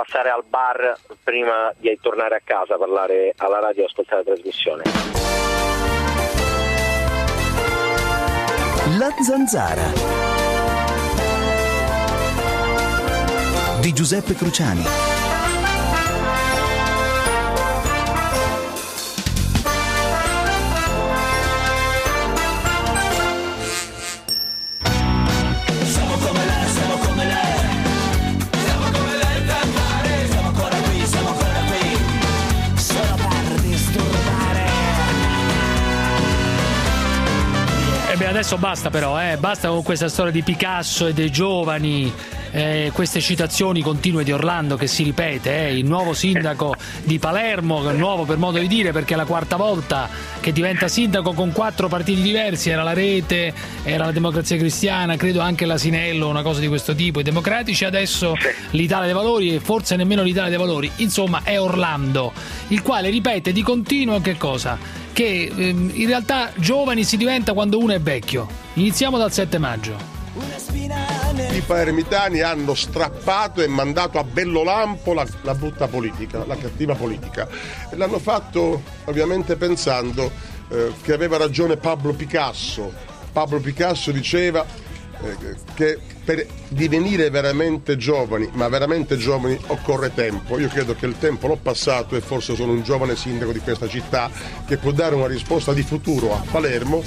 passare al bar prima di tornare a casa, parlare alla radio e ascoltare la trasmissione. La Zanzara di Giuseppe Cruciani. Adesso basta però, basta con questa storia di Picasso e dei giovani, queste citazioni continue di Orlando che si ripete, il nuovo sindaco di Palermo, nuovo per modo di dire perché è la quarta volta che diventa sindaco con 4 partiti diversi, era la Rete, era la Democrazia Cristiana, credo anche l'Asinello, una cosa di questo tipo, i Democratici, adesso l'Italia dei Valori e forse nemmeno l'Italia dei Valori, insomma è Orlando, il quale ripete di continuo che cosa? Che in realtà giovani si diventa quando uno è vecchio. Iniziamo dal 7 maggio. I palermitani hanno strappato e mandato a bello lampo la brutta politica, la cattiva politica. E l'hanno fatto ovviamente pensando che aveva ragione Pablo Picasso. Pablo Picasso diceva che per divenire veramente giovani, ma veramente giovani, occorre tempo. Io credo che il tempo l'ho passato e forse sono un giovane sindaco di questa città che può dare una risposta di futuro a Palermo.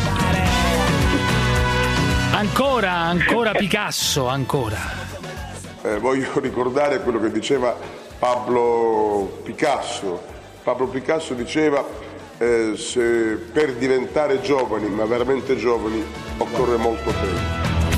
Ancora Picasso, ancora. Voglio ricordare quello che diceva Pablo Picasso. Pablo Picasso diceva se per diventare giovani, ma veramente giovani, occorre molto tempo.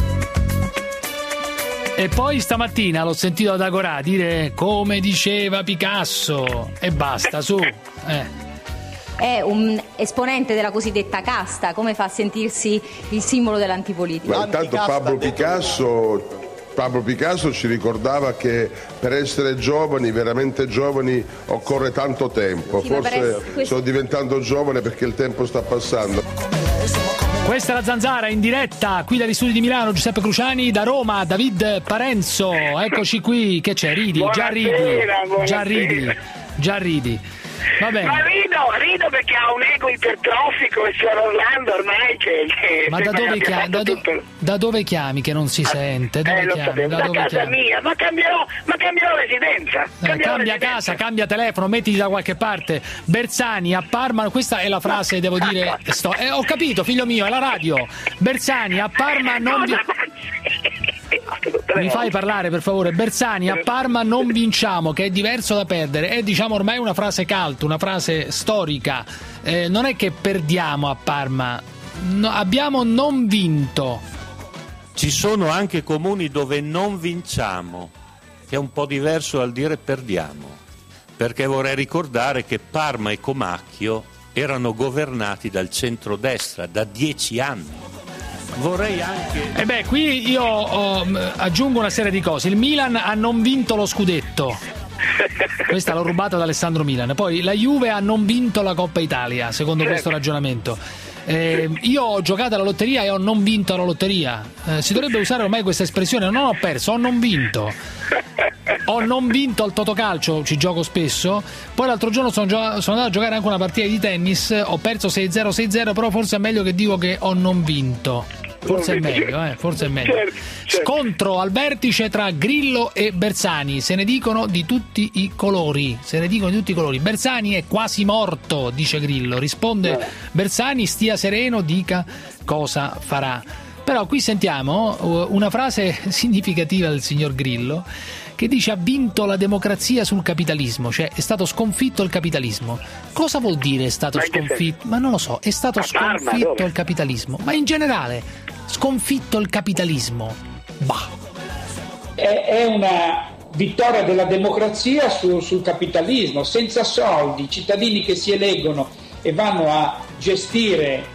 E poi stamattina l'ho sentito ad Agorà dire come diceva Picasso e basta, su. È un esponente della cosiddetta casta, come fa a sentirsi il simbolo dell'antipolitica? Ma intanto Pablo Picasso ci ricordava che per essere giovani, veramente giovani, occorre tanto tempo. Sì, forse sto diventando giovane perché il tempo sta passando. Questa è la Zanzara in diretta qui dagli studi di Milano, Giuseppe Cruciani, da Roma David Parenzo, eccoci qui, che c'è? Ridi, già ridi. Va bene. Ma rido perché ha un ego ipertrofico e signor Orlando ormai che ma da dove chiami che non si sente? Da casa mia, ma cambierò residenza. Cambia casa, cambia telefono, mettiti da qualche parte. Bersani a Parma, questa è la frase, devo dire. Ho capito, figlio mio, è la radio. Bersani a Parma non mi fai parlare per favore. Bersani a Parma non vinciamo, che è diverso da perdere, è diciamo ormai una frase cult, una frase storica, non è che perdiamo a Parma, abbiamo non vinto. Ci sono anche comuni dove non vinciamo, che è un po' diverso dal dire perdiamo, perché vorrei ricordare che Parma e Comacchio erano governati dal centrodestra da 10 anni. Vorrei anche... qui io aggiungo una serie di cose. Il Milan ha non vinto lo scudetto, questa l'ho rubata da Alessandro Milan. Poi la Juve ha non vinto la Coppa Italia, secondo questo ragionamento. Io ho giocato alla lotteria e ho non vinto la lotteria. Si dovrebbe usare ormai questa espressione: non ho perso, ho non vinto. Ho non vinto al Totocalcio, ci gioco spesso. Poi l'altro giorno sono andato a giocare anche una partita di tennis, ho perso 6-0, 6-0, però forse è meglio che dico che ho non vinto. Forse è meglio, forse è meglio. Certo. Scontro al vertice tra Grillo e Bersani, se ne dicono di tutti i colori. Bersani è quasi morto, dice Grillo. Risponde Bersani: stia sereno, dica cosa farà. Però qui sentiamo una frase significativa del signor Grillo, che dice: ha vinto la democrazia sul capitalismo, cioè è stato sconfitto il capitalismo. Cosa vuol dire è stato sconfitto? Ma non lo so, è stato sconfitto il capitalismo, ma in generale sconfitto il capitalismo. È una vittoria della democrazia sul capitalismo. Senza soldi, cittadini che si eleggono e vanno a gestire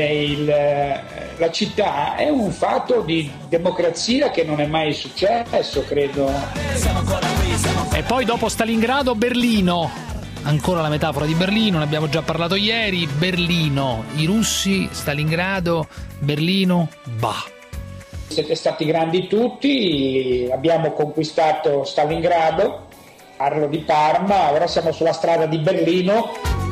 la città, è un fatto di democrazia che non è mai successo, credo. E poi dopo Stalingrado, Berlino. Ancora la metafora di Berlino, ne abbiamo già parlato ieri. Berlino, i russi, Stalingrado, Berlino, Siete stati grandi tutti, abbiamo conquistato Stalingrado, Parlo di Parma, ora siamo sulla strada di Berlino.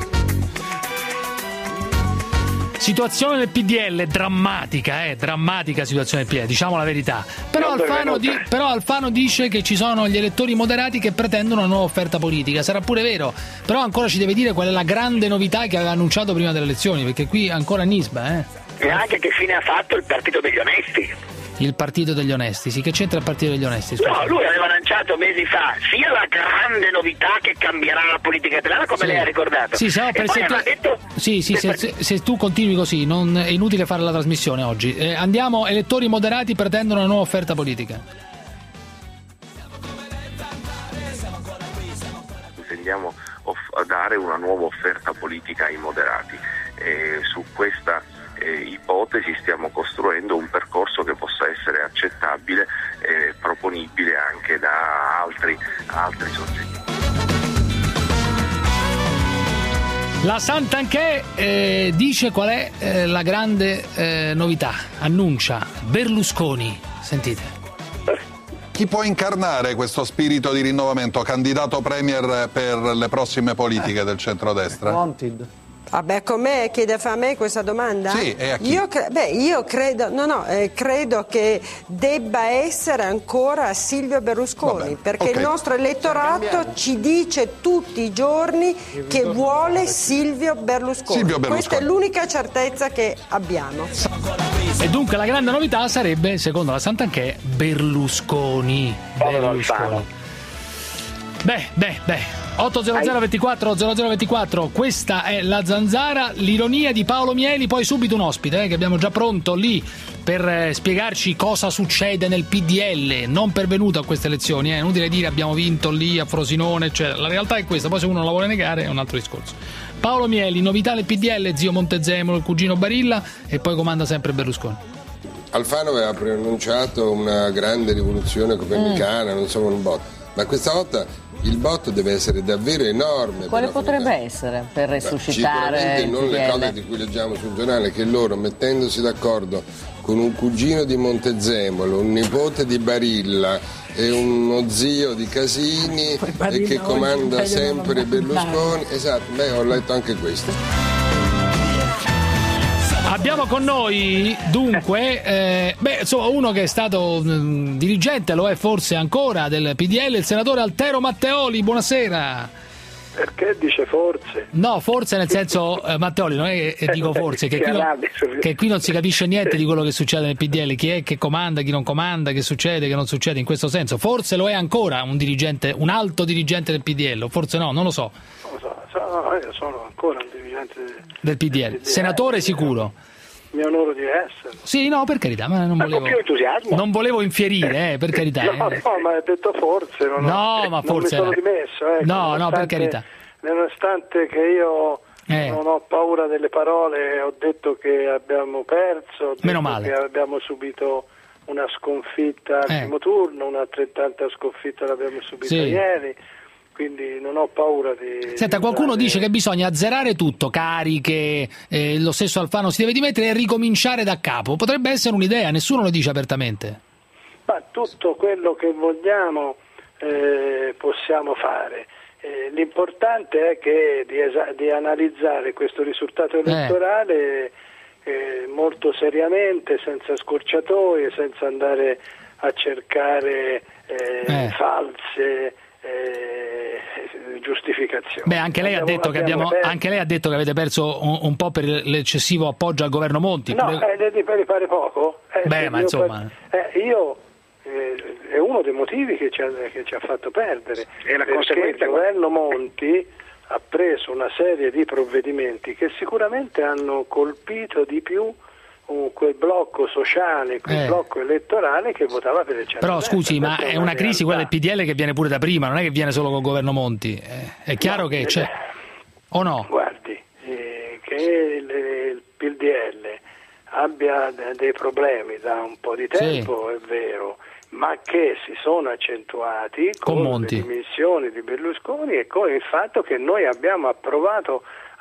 Situazione del PDL drammatica situazione del PDL, diciamo la verità. Però Alfano dice che ci sono gli elettori moderati che pretendono una nuova offerta politica. Sarà pure vero, però ancora ci deve dire qual è la grande novità che aveva annunciato prima delle elezioni, perché qui ancora Nisba. E anche che fine ha fatto il Partito degli Onesti. Il Partito degli Onesti, sì, che c'entra il Partito degli Onesti? Scusa. No, lui aveva lanciato mesi fa sia la grande novità che cambierà la politica italiana, come lei ha ricordato. Sì, se tu continui così, è inutile fare la trasmissione oggi. Andiamo, elettori moderati pretendono una nuova offerta politica. Intendiamo dare una nuova offerta politica ai moderati. Su questa ipotesi stiamo costruendo un percorso che possa essere accettabile e proponibile anche da altri soggetti. La Santanchè dice qual è la grande novità, annuncia Berlusconi, sentite. Chi può incarnare questo spirito di rinnovamento, candidato premier per le prossime politiche del centrodestra? Wanted. Vabbè, come chiede a me questa domanda? Sì, e a chi? Io credo che debba essere ancora Silvio Berlusconi, perché il nostro elettorato ci dice tutti i giorni che vuole Silvio Berlusconi. Questa è l'unica certezza che abbiamo. E dunque la grande novità sarebbe, secondo la Santanchè, Berlusconi. Beh. 800 24 0024, questa è la Zanzara, l'ironia di Paolo Mieli, poi subito un ospite che abbiamo già pronto lì per spiegarci cosa succede nel PDL, non pervenuto a queste elezioni, è inutile dire abbiamo vinto lì a Frosinone, eccetera. La realtà è questa, poi se uno la vuole negare è un altro discorso. Paolo Mieli, novità del PDL, zio Montezemolo, il cugino Barilla e poi comanda sempre Berlusconi. Alfano aveva preannunciato una grande rivoluzione copernicana, non so, un bot, ma questa volta il botto deve essere davvero enorme. Quale potrebbe essere per resuscitare? Sicuramente non le cose di cui leggiamo sul giornale, che loro mettendosi d'accordo con un cugino di Montezemolo, un nipote di Barilla e uno zio di Casini e che comanda sempre Berlusconi. Esatto, ho letto anche questo. Abbiamo con noi dunque uno che è stato dirigente, lo è forse ancora, del PDL, il senatore Altero Matteoli. Buonasera. Perché dice forse? No, forse nel senso, Matteoli, non è che dico forse, che qui non si capisce niente di quello che succede nel PDL, chi è che comanda, chi non comanda, che succede, che non succede, in questo senso. Forse lo è ancora un dirigente, un alto dirigente del PDL, forse no, non lo so. Io sono ancora un dirigente del PDL. Senatore sicuro. Mi onoro di essere. Sì, no, per carità, ma non volevo. Con più entusiasmo. Non volevo infierire, per carità. No, ma hai detto forse. Ma forse. Non mi sono dimesso. No, per carità. Nonostante che io non ho paura delle parole, ho detto che abbiamo perso, ho meno detto male. Che abbiamo subito una sconfitta al primo turno, un'altrettanta sconfitta l'abbiamo subita ieri. Quindi non ho paura di... Senta, qualcuno dice che bisogna azzerare tutto, cariche, lo stesso Alfano si deve dimettere e ricominciare da capo. Potrebbe essere un'idea, nessuno lo dice apertamente. Ma tutto quello che vogliamo possiamo fare. L'importante è che di analizzare questo risultato elettorale molto seriamente, senza scorciatoie, senza andare a cercare false... giustificazioni. Anche lei ha detto che avete perso un po' per l'eccessivo appoggio al governo Monti. No, mi pare poco. Ma insomma. È uno dei motivi che ci ha fatto perdere. È la conseguenza. Il governo Monti ha preso una serie di provvedimenti che sicuramente hanno colpito di più quel blocco sociale, quel blocco elettorale che votava per il centro. Però scusi, ma è una crisi quella del PDL che viene pure da prima, non è che viene solo col governo Monti. È chiaro che c'è, o no? Guardi, che il PDL abbia dei problemi da un po' di tempo, è vero, ma che si sono accentuati con le dimissioni di Berlusconi e con il fatto che noi abbiamo approvato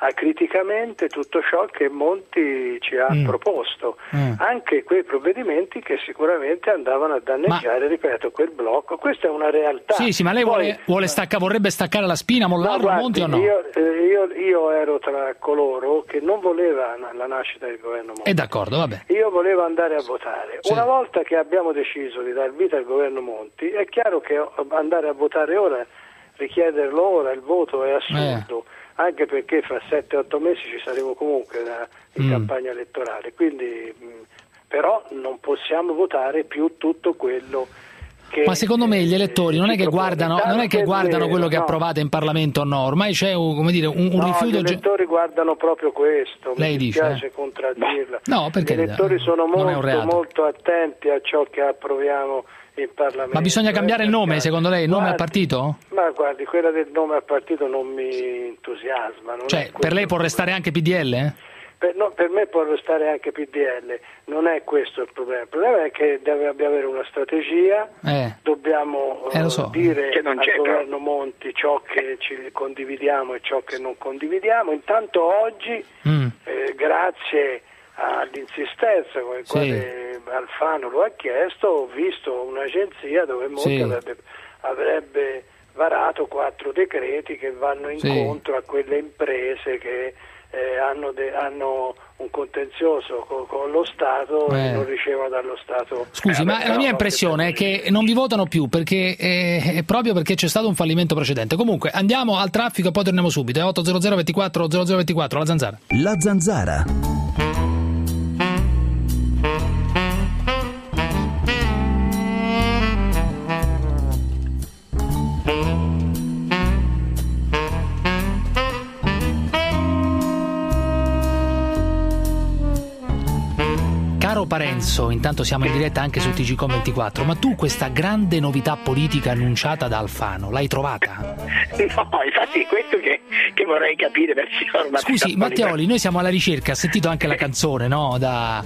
acriticamente tutto ciò che Monti ci ha proposto, anche quei provvedimenti che sicuramente andavano a danneggiare, ripeto, quel blocco. Questa è una realtà. Sì, ma lei vorrebbe staccare la spina, mollarlo, no, Monti o no? Io ero tra coloro che non voleva la nascita del governo Monti. D'accordo, vabbè. Io volevo andare a votare. Sì. Una volta che abbiamo deciso di dar vita al governo Monti, è chiaro che andare a votare ora, richiederlo ora, il voto è assurdo, anche perché fra 7-8 mesi ci saremo comunque in campagna elettorale, quindi però non possiamo votare più tutto quello che... Ma secondo me gli elettori non è che guardano quello che approvate in Parlamento o no, ormai c'è un rifiuto... Gli elettori guardano proprio questo, lei mi dispiace contraddirla. No, perché gli elettori sono molto attenti a ciò che approviamo in Parlamento. Ma bisogna cambiare il nome, secondo lei, il nome al partito? Ma guardi, quella del nome al partito non mi entusiasma. Cioè, per lei può restare anche PDL? Per me può restare anche PDL, non è questo il problema è che deve avere una strategia, dobbiamo dire che al governo Monti ciò che ci condividiamo e ciò che non condividiamo. Intanto oggi, grazie all'insistenza con il quale Alfano lo ha chiesto, ho visto un'agenzia dove Monti avrebbe varato 4 decreti che vanno incontro a quelle imprese che hanno un contenzioso con lo Stato e non ricevono dallo Stato. Scusi, ma la mia impressione è che non vi votano più perché proprio perché c'è stato un fallimento precedente. Comunque andiamo al traffico e poi torniamo subito. È 800 24 0024, la Zanzara. La Zanzara. Caro Parenzo, intanto siamo in diretta anche su TGcom24, ma tu questa grande novità politica annunciata da Alfano, l'hai trovata? No, infatti è questo che vorrei capire. Scusi, Matteoli, noi siamo alla ricerca, ha sentito anche la canzone, no?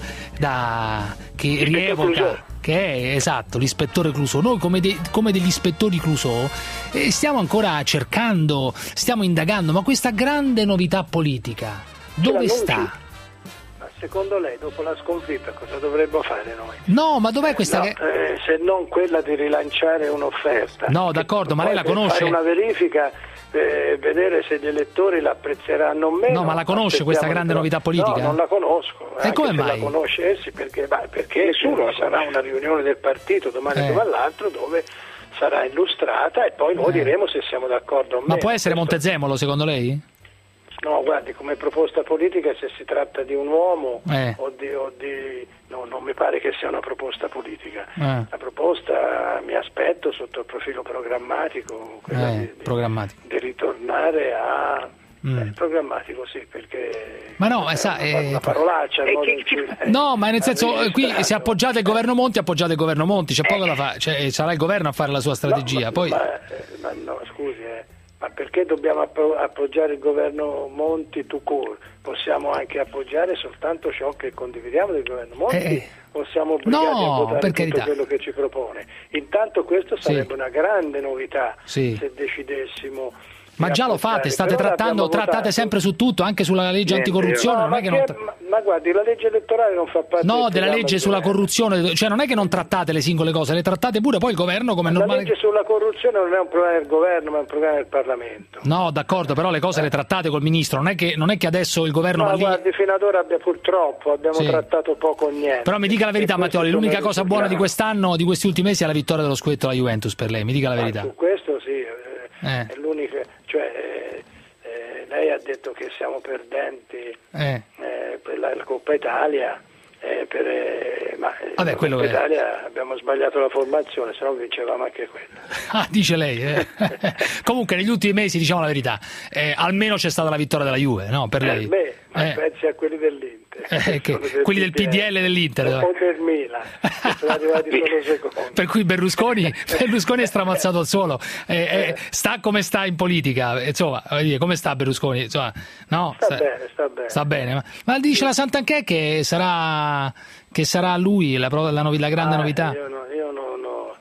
Che rievoca, che è esatto, l'ispettore Clouseau. Noi come degli ispettori Clouseau stiamo ancora cercando, stiamo indagando, ma questa grande novità politica, dove sta? Secondo lei, dopo la sconfitta, cosa dovremmo fare noi? No, ma dov'è questa? Se non quella di rilanciare un'offerta. No, d'accordo, ma lei la conosce? Fare una verifica, vedere se gli elettori la apprezzeranno o meno. No, ma la conosce questa grande novità politica? No, non la conosco. E come mai? La conosce, perché nessuno sarà una riunione del partito domani o dall'altro dove sarà illustrata e poi noi diremo se siamo d'accordo o meno. Ma può essere Montezemolo, secondo lei? No, guardi, come proposta politica, se si tratta di un uomo no, non mi pare che sia una proposta politica. La proposta mi aspetto sotto il profilo programmatico, quella di ritornare a programmatico, sì, perché ma no, una parolaccia. No, ma nel senso, qui se appoggiate il governo Monti, appoggiate il governo Monti, c'è poco da fare, cioè sarà il governo a fare la sua strategia. Ma no, scusi, ma perché dobbiamo appoggiare il governo Monti tout court? Possiamo anche appoggiare soltanto ciò che condividiamo del governo Monti, possiamo obbligati a votare tutto quello che ci propone. Intanto questo sarebbe una grande novità se decidessimo. Ma già lo fate, trattate sempre su tutto, anche sulla legge anticorruzione. Ma guardi, la legge elettorale non fa parte della legge sulla corruzione, cioè non è che non trattate le singole cose, le trattate pure poi il governo come normale. La legge sulla corruzione non è un problema del governo, ma è un problema del Parlamento. No, d'accordo, però le cose le trattate col ministro, non è che adesso il governo va lì. Guardi, fino ad ora purtroppo abbiamo trattato poco o niente. Però mi dica la verità, Matteoli, l'unica cosa buona di quest'anno, di questi ultimi mesi, è la vittoria dello scudetto alla Juventus per lei, mi dica la verità. Su questo sì, è l'unica, lei ha detto che siamo perdenti per la Coppa Italia, ma la Coppa Italia abbiamo sbagliato la formazione, se no vincevamo anche quella. Dice lei. Comunque negli ultimi mesi, diciamo la verità, almeno c'è stata la vittoria della Juve, no? Per lei. Pensi a quelli dell'Inter. Quelli del PDL dell'Inter o del Milan, sono arrivati solo secondi. Per cui Berlusconi è stramazzato al suolo. Sta come sta in politica, insomma, come sta Berlusconi? Insomma, no? Sta bene. Ma dice la Santanchè che sarà lui la grande novità. Io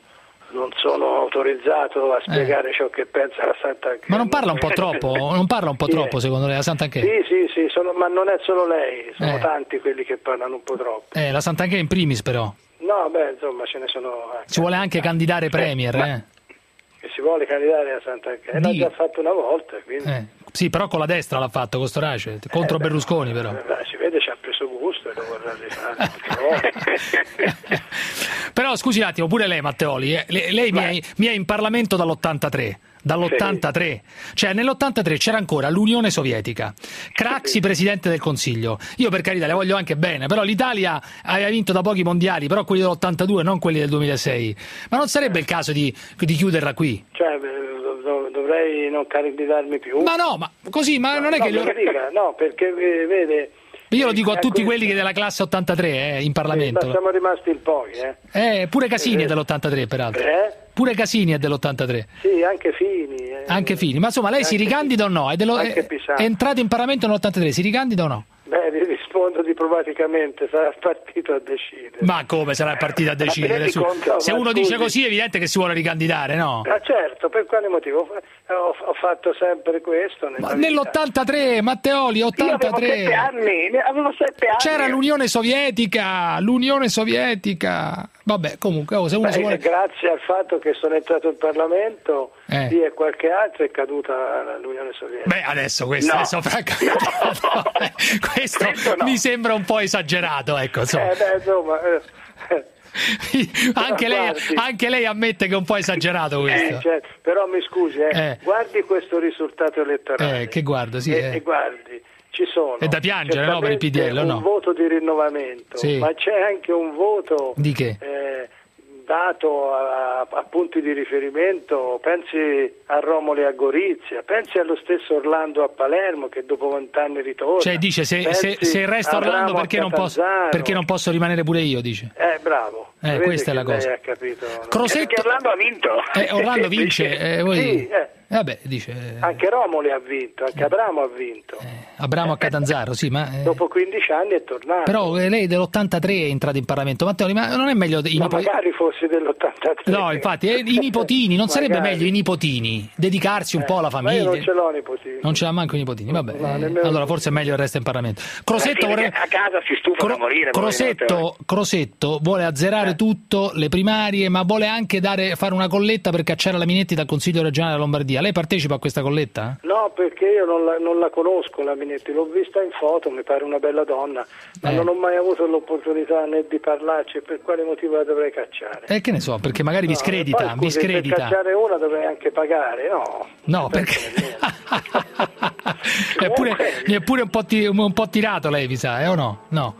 non sono autorizzato a spiegare ciò che pensa la Santanchè. Ma non parla un po' troppo? Non parla un po' troppo secondo lei la Santanchè? Sì, ma non è solo lei, sono tanti quelli che parlano un po' troppo. La Santanchè in primis però. No, insomma ce ne sono. Si vuole anche candidare premier, Che si vuole candidare a Santanchè, l'ha già fatto una volta, quindi. Sì, però con la destra l'ha fatto, con Storace, contro Berlusconi però. Si vede ci ha preso gusto e lo vorrà rifare. Però scusi un attimo, pure lei Matteoli, lei mi è in Parlamento dall'83. Cioè nell'83 c'era ancora l'Unione Sovietica, Craxi presidente del Consiglio. Io per carità le voglio anche bene, però l'Italia aveva vinto da pochi mondiali, però quelli dell'82, non quelli del 2006. Ma non sarebbe il caso di chiuderla qui? Cioè dovrei non candidarmi più? Ma no, ma così, ma non è che no, perché vede. Io lo dico a tutti quelli che della classe 83 in Parlamento. Ma siamo rimasti in pochi, pure Casini è dell'83 peraltro. Pure Casini è dell'83. Sì, anche Fini. Anche Fini. Ma insomma, lei si ricandida o no? È entrato in Parlamento nell'83, si ricandida o no? Vi rispondo diplomaticamente, sarà il partito a decidere. Ma come sarà il partito a decidere? Se uno dice così è evidente che si vuole ricandidare, no? Ma certo, per quale motivo? Ho fatto sempre questo. Ma nell'83, Matteoli, 83. Io avevo 7 anni. C'era l'Unione Sovietica. Vabbè, comunque, se uno si vuole... Grazie al fatto che sono entrato in Parlamento, lì e qualche altro è caduta l'Unione Sovietica. Beh, adesso questo, questo no. Mi sembra un po' esagerato, ecco. Anche lei ammette che è un po' esagerato questo. Certo. Però mi scusi, guardi questo risultato elettorale. Che guardo, sì. E guardi, ci sono. È da piangere, no, per il PDL, un voto di rinnovamento, ma c'è anche un voto di che? Dato a punti di riferimento, pensi a Romoli a Gorizia, pensi allo stesso Orlando a Palermo che dopo 20 anni ritorna. Cioè dice se resta Orlando perché non posso rimanere pure io, dice. Bravo. Questa è la cosa. Crosetto... Perché Orlando ha vinto. Orlando vince, sì, vabbè, dice. Anche Romoli ha vinto, anche Abramo ha vinto. Abramo a Catanzaro, sì, ma dopo 15 anni è tornato. Però lei dell'83 è entrato in Parlamento, Matteoli, ma non è meglio magari fosse dell'83. No, infatti, i nipotini, non sarebbe meglio i nipotini dedicarsi un po' alla famiglia? Ma io non ce l'ho nipotini. Non ce l'ha manco i nipotini, vabbè. Allora forse è meglio il resto in Parlamento. Crosetto a casa si stufano a morire. Crosetto vuole azzerare tutto, le primarie, ma vuole anche fare una colletta per cacciare la Minetti dal Consiglio regionale della Lombardia. Lei partecipa a questa colletta? No, perché io non la conosco la Minetti, l'ho vista in foto, mi pare una bella donna, ma non ho mai avuto l'opportunità né di parlarci, per quale motivo la dovrei cacciare? Che ne so, perché magari vi scredita. Poi, scusi, per cacciare una dovrei anche pagare, no? No, perché... mi è pure un po' tirato lei, mi sa, o no? No.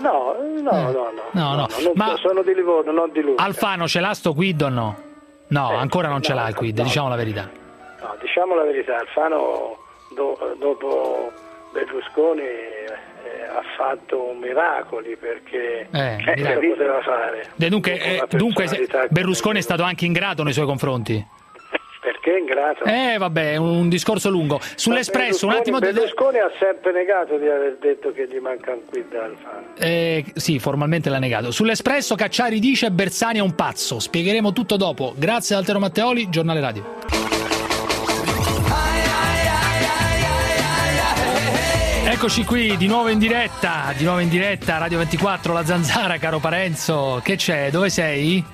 No. Ma sono di Livorno, non di Lucca. Alfano ce l'ha sto quid o no? No, ancora non ce l'ha il quid, diciamo la verità. No, diciamo la verità, Alfano dopo Berlusconi ha fatto miracoli perché lo poteva fare. Dunque Berlusconi è stato anche ingrato nei suoi confronti. Perché ingrato? Vabbè, un discorso lungo. Sull'Espresso, un attimo. Berlusconi ha sempre negato di aver detto che gli manca un quid da Alfano. Sì, formalmente l'ha negato. Sull'Espresso Cacciari dice Bersani è un pazzo. Spiegheremo tutto dopo. Grazie ad Altero Matteoli, Giornale Radio. Eccoci qui, di nuovo in diretta, Radio 24, La Zanzara, caro Parenzo. Che c'è? Dove sei?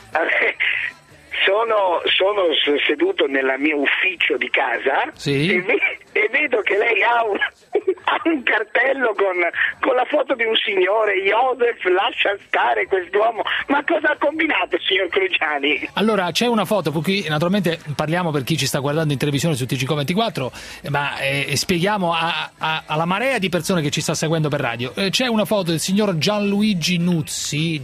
Sono seduto nel mio ufficio di casa, sì, e vedo che lei ha un cartello con la foto di un signore, Joseph, lascia stare quest'uomo. Ma cosa ha combinato, signor Cruciani? Allora, c'è una foto, qui naturalmente parliamo per chi ci sta guardando in televisione su TG24, ma spieghiamo alla marea di persone che ci sta seguendo per radio. C'è una foto del signor Gianluigi Nuzzi,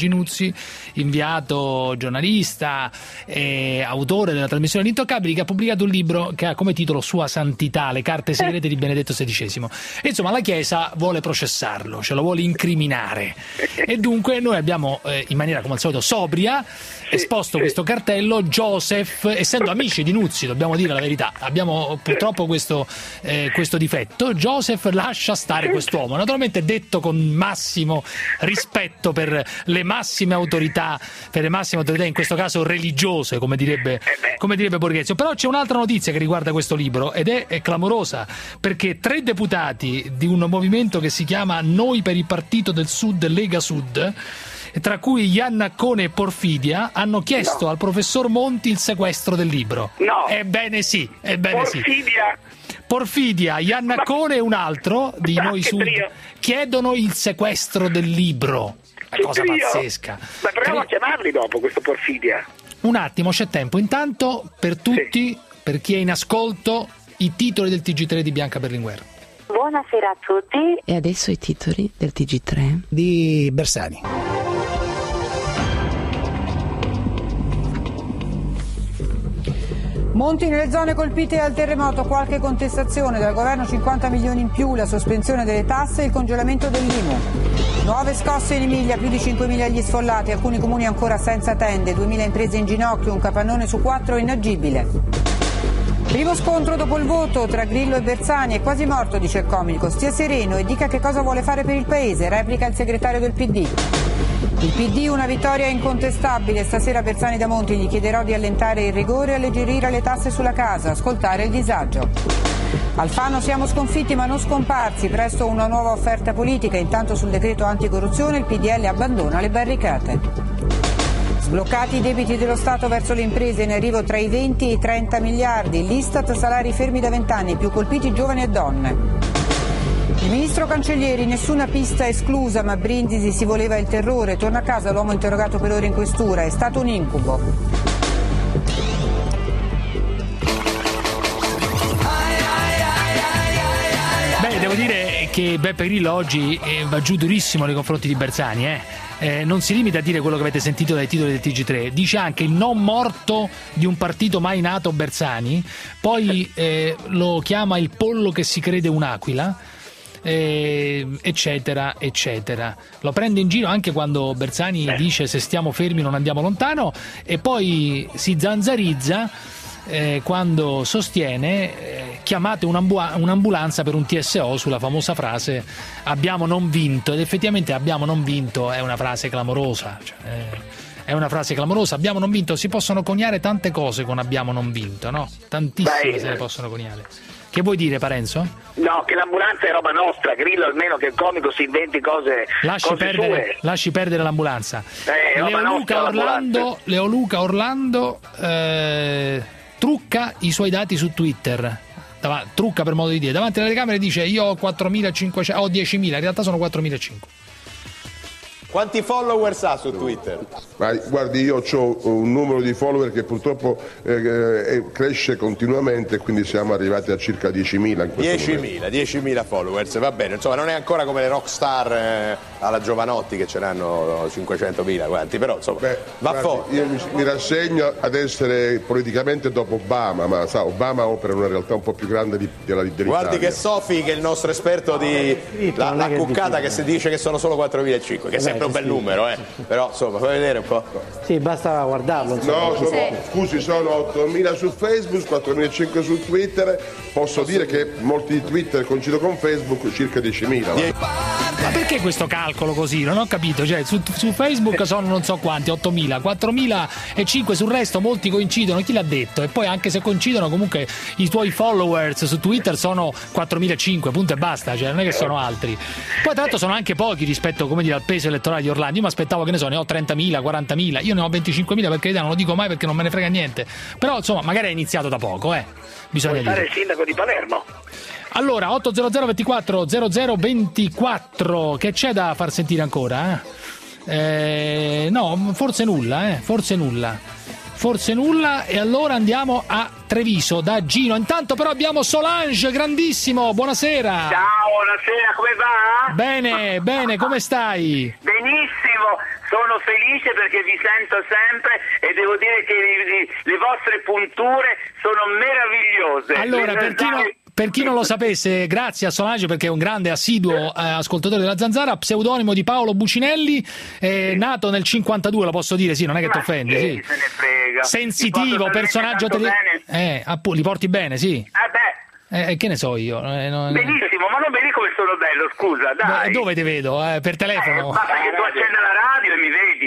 inviato giornalista, autore della trasmissione L'Intoccabili, che ha pubblicato un libro che ha come titolo Sua Santità, le carte segrete di Benedetto XVI. E insomma la Chiesa vuole processarlo, ce lo vuole incriminare, e dunque noi abbiamo in maniera come al solito sobria esposto questo cartello. Joseph, essendo amici di Nuzzi, dobbiamo dire la verità, abbiamo purtroppo questo difetto: Joseph lascia stare quest'uomo, naturalmente detto con massimo rispetto per le massime autorità, in questo caso religiose prestigiose, come direbbe Borghezio. Però c'è un'altra notizia che riguarda questo libro ed è clamorosa, perché 3 deputati di un movimento che si chiama Noi per il Partito del Sud, Lega Sud, tra cui Iannaccone e Porfidia, hanno chiesto al professor Monti il sequestro del libro. No. Ebbene sì. Porfidia, Iannaccone e un altro di Noi Sud chiedono il sequestro del libro. Una cosa pazzesca. Ma proviamo a chiamarli dopo, questo Porfidia. Un attimo, c'è tempo. Intanto, per tutti, per chi è in ascolto, i titoli del TG3 di Bianca Berlinguer. Buonasera a tutti. E adesso i titoli del TG3 di Bersani. Monti nelle zone colpite dal terremoto, qualche contestazione dal governo, 50 milioni in più, la sospensione delle tasse e il congelamento dell'IMU. Nuove scosse in Emilia, più di 5.000 gli sfollati, alcuni comuni ancora senza tende, 2.000 imprese in ginocchio, un capannone su 4 inagibile. Primo scontro dopo il voto tra Grillo e Bersani, è quasi morto, dice il comico, stia sereno e dica che cosa vuole fare per il paese, replica il segretario del PD. Il PD una vittoria incontestabile, stasera Bersani da Monti gli chiederò di allentare il rigore e alleggerire le tasse sulla casa, ascoltare il disagio. Alfano siamo sconfitti ma non scomparsi, presto una nuova offerta politica, intanto sul decreto anticorruzione il PDL abbandona le barricate. Sbloccati i debiti dello Stato verso le imprese, in arrivo tra i 20 e i 30 miliardi, l'Istat salari fermi da 20 anni, più colpiti giovani e donne. Il ministro Cancellieri, nessuna pista esclusa, ma Brindisi si voleva il terrore, torna a casa l'uomo interrogato per ore in questura, è stato un incubo. Beh, devo dire che Beppe Grillo oggi va giù durissimo nei confronti di Bersani, non si limita a dire quello che avete sentito dai titoli del TG3, dice anche il non morto di un partito mai nato Bersani, poi lo chiama il pollo che si crede un'aquila, eccetera eccetera. Lo prende in giro anche quando Bersani dice se stiamo fermi non andiamo lontano, e poi si zanzarizza quando sostiene chiamate un'ambulanza per un TSO sulla famosa frase abbiamo non vinto, ed effettivamente abbiamo non vinto è una frase clamorosa, è una frase clamorosa. Abbiamo non vinto, si possono coniare tante cose con abbiamo non vinto, no? Tantissime se ne possono coniare. Che vuoi dire, Parenzo? No, che l'ambulanza è roba nostra, Grillo almeno che il comico si inventi cose lasci perdere l'ambulanza. Leoluca Orlando trucca i suoi dati su Twitter, trucca per modo di dire, davanti alle telecamere dice io ho 4.500, ho 10.000, in realtà sono 4.500. Quanti followers ha su Twitter? Guardi, io ho un numero di follower che purtroppo cresce continuamente, quindi siamo arrivati a circa 10.000 in questo 10.000 followers, va bene, insomma non è ancora come le rockstar alla Giovanotti che ce n'hanno 500.000 quanti, però insomma va forte. Io mi rassegno ad essere politicamente dopo Obama, ma sa, Obama opera in una realtà un po' più grande dell'Italia. Guardi che Sofi, che è il nostro esperto di la cuccata, che si dice che sono solo 4.500, che è sempre un bel numero, però insomma fai vedere un po'. Sì, basta guardarlo. No, scusi, sono 8.000 su Facebook, 4.500 su Twitter, posso dire che molti di Twitter coincido con Facebook, circa 10.000. Ma perché questo calcolo così? Non ho capito, cioè su Facebook sono non so quanti, 8.000, 4.005 sul resto, molti coincidono, chi l'ha detto? E poi anche se coincidono comunque i tuoi followers su Twitter sono 4.005, punto e basta, cioè non è che sono altri. Poi tra l'altro sono anche pochi rispetto, come dire, al peso elettorale di Orlando. Io mi aspettavo, che ne so, ne ho 30.000, 40.000, io ne ho 25.000, per carità, non lo dico mai perché non me ne frega niente, però insomma magari è iniziato da poco, bisogna dire. Fare il sindaco di Palermo. Allora 800 24 00 24, che c'è da far sentire ancora? No, forse nulla, e allora andiamo a Treviso da Gino. Intanto però abbiamo Solange, grandissimo, buonasera. Ciao, buonasera, come va? Bene, come stai? Benissimo, sono felice perché vi sento sempre e devo dire che le vostre punture sono meravigliose. Allora, per chi non lo sapesse, grazie a Solange perché è un grande assiduo ascoltatore della Zanzara, pseudonimo di Paolo Bucinelli, nato nel 52, lo posso dire, sì, non è che ti offendi, sì. Se ne frega. Sensitivo, personaggio li porti bene, sì. Che ne so io. Benissimo, ma non vedi come sono bello, scusa, dai. Dove ti vedo? Per telefono? Basta che tu accenda la radio e mi vedi.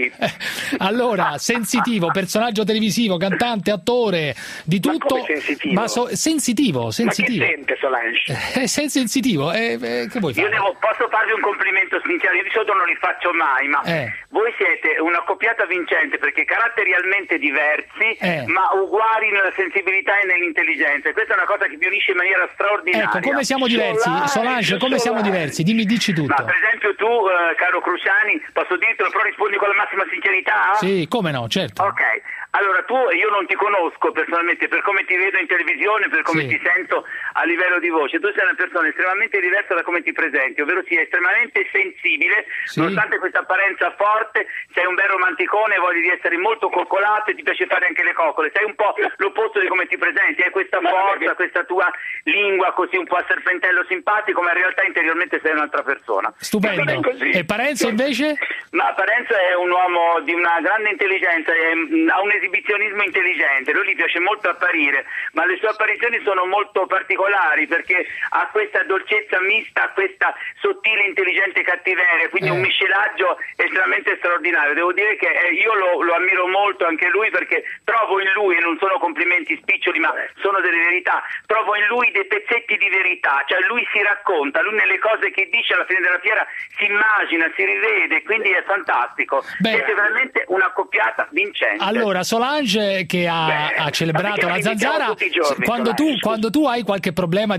così. Allora, sensitivo, personaggio televisivo, cantante, attore, di tutto. Ma come sensitivo? Ma sensitivo. Ma che sente Solange? Sei sensitivo, che vuoi fare? Posso farvi un complimento sincero, io di solito non li faccio mai, ma voi siete una coppiata vincente perché caratterialmente diversi, ma uguali nella sensibilità e nell'intelligenza. E questa è una cosa che vi unisce in maniera straordinaria. Ecco, come siamo diversi? Solange, come siamo diversi? Dici tutto. Ma per esempio tu, caro Cruciani, posso dirtelo, però rispondi con la massima sincerità? Sì, come no, certo. Ok. Allora io non ti conosco personalmente, per come ti vedo in televisione, per come ti sento a livello di voce. Tu sei una persona estremamente diversa da come ti presenti, ovvero sia estremamente sensibile, nonostante questa apparenza forte, sei un bel romanticone, voglia di essere molto coccolato e ti piace fare anche le coccole. Sei un po' l'opposto di come ti presenti, hai questa forza, questa tua lingua così un po' a serpentello simpatico, ma in realtà interiormente sei un'altra persona. Stupendo. E Parenzo invece? Ma Parenzo è un uomo di una grande intelligenza, ha un esibizionismo intelligente, lui gli piace molto apparire, ma le sue apparizioni sono molto particolari perché ha questa dolcezza mista, questa sottile intelligente cattiveria, quindi un miscelaggio estremamente straordinario. Devo dire che io lo ammiro molto anche lui, perché trovo in lui, e non sono complimenti spiccioli ma sono delle verità, trovo in lui dei pezzetti di verità, cioè lui si racconta, lui nelle cose che dice alla fine della fiera si immagina, si rivede, quindi è fantastico. Siete veramente una accoppiata vincente. Allora, Solange che ha celebrato la zanzara, quando tu hai qualche problema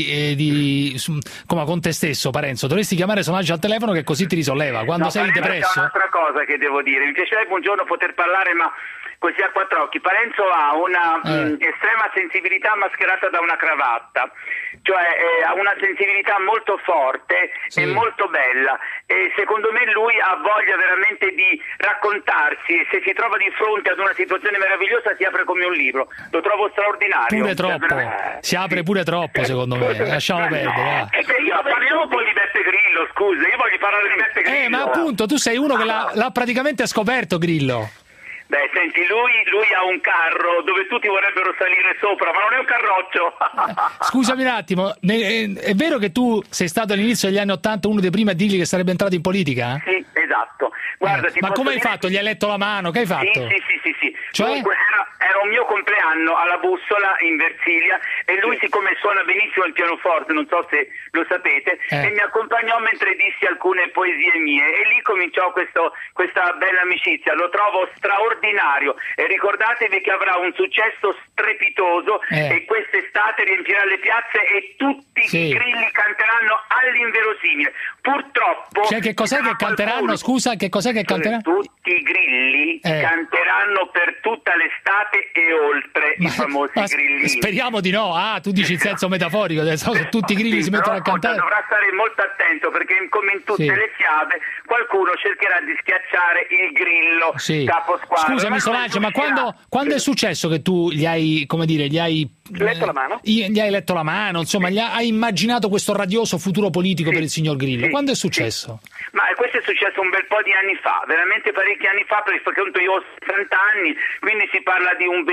come con te stesso, Parenzo, dovresti chiamare Solange al telefono che così ti risolleva. Quando sei depresso. C'è un'altra cosa che devo dire, mi piacerebbe un giorno poter parlare, ma così a quattro occhi. Parenzo ha una estrema sensibilità mascherata da una cravatta, cioè ha una sensibilità molto forte e molto bella, e secondo me lui ha voglia veramente di raccontarsi, e se si trova di fronte ad una situazione meravigliosa si apre come un libro. Lo trovo straordinario. Pure troppo, si apre pure troppo secondo me, lasciamo perdere. Parliamo un po' di Beppe Grillo, scusa, io voglio parlare di Beppe Grillo. Ma appunto, tu sei uno che l'ha praticamente scoperto, Grillo. Beh, senti, lui ha un carro dove tutti vorrebbero salire sopra, ma non è un carroccio. Scusami un attimo, è vero che tu sei stato all'inizio degli anni '80 uno dei primi a dirgli che sarebbe entrato in politica? Sì, esatto. Guarda, ma come hai fatto? Gli hai letto la mano? Che hai fatto? Sì. Cioè? Comunque era un mio compleanno alla Bussola in Versilia, e lui, siccome suona benissimo il pianoforte, non so se lo sapete, e mi accompagnò mentre dissi alcune poesie mie, e lì cominciò questa bella amicizia. Lo trovo straordinario, e ricordatevi che avrà un successo strepitoso, e quest'estate riempirà le piazze e tutti i grilli canteranno all'inverosimile. Purtroppo... Cioè, che cos'è che canteranno? Scusa, che cos'è che canteranno? Tutti i grilli canteranno per tutta l'estate e oltre, i famosi grillini. Speriamo di no. Tu dici in senso metaforico, adesso se tutti i grilli si mettono a cantare. Dovrà stare molto attento, perché come in tutte le fiabe qualcuno cercherà di schiacciare il grillo capo squadra. Scusami Solange, ma quando è successo che tu gli hai letto la mano? Gli hai letto la mano, insomma, hai immaginato questo radioso futuro politico per il signor Grillo? Quando è successo? Ma questo è successo un bel po' di anni fa, veramente parecchi anni fa, perché io ho 30 anni, quindi si parla di un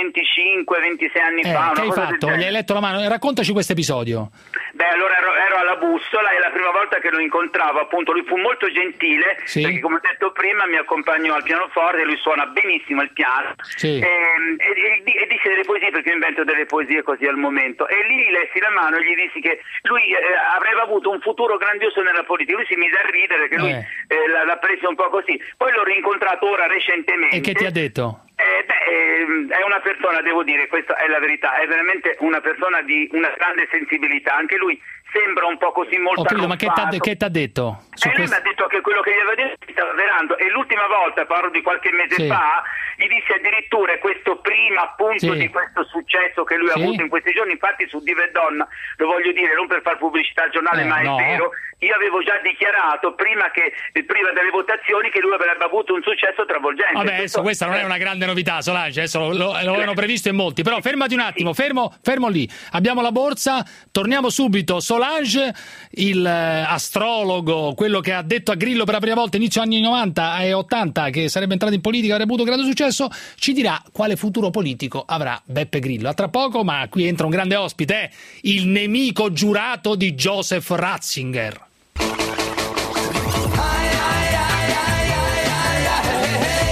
25-26 anni fa. Che hai fatto? Gli hai letto la mano? Raccontaci questo episodio. Beh, allora ero alla Bussola, e la prima volta che lo incontravo, appunto, lui fu molto gentile, perché come ho detto prima mi accompagnò al pianoforte, lui suona benissimo il piano, e disse delle poesie, perché io invento delle poesie così al momento, e lì gli lessi la mano e gli dissi che lui avrebbe avuto un futuro grandioso nella politica. Lui si mise a ridere, che lui l'ha preso un po' così. Poi l'ho rincontrato ora recentemente. E che ti ha detto? È una persona, devo dire, questa è la verità, è veramente una persona di una grande sensibilità. Anche lui sembra un po' così molto arruffato. Ma che t'ha detto? Lui mi ha detto che quello che gli aveva detto si stava avverando, e l'ultima volta, parlo di qualche mese fa, gli disse addirittura, questo prima appunto di questo successo che lui ha avuto in questi giorni, infatti su Diva e Donna, lo voglio dire non per far pubblicità al giornale, ma è vero, io avevo già dichiarato prima delle votazioni che lui avrebbe avuto un successo travolgente. Vabbè, adesso questa non è una grande novità, Solange, adesso lo avevano previsto in molti, però fermati un attimo, fermo lì, abbiamo la borsa, torniamo subito. Solange, il astrologo, quello che ha detto a Grillo per la prima volta inizio anni 90 e 80 che sarebbe entrato in politica, avrebbe avuto grande successo, ci dirà quale futuro politico avrà Beppe Grillo. A tra poco, ma qui entra un grande ospite, il nemico giurato di Joseph Ratzinger.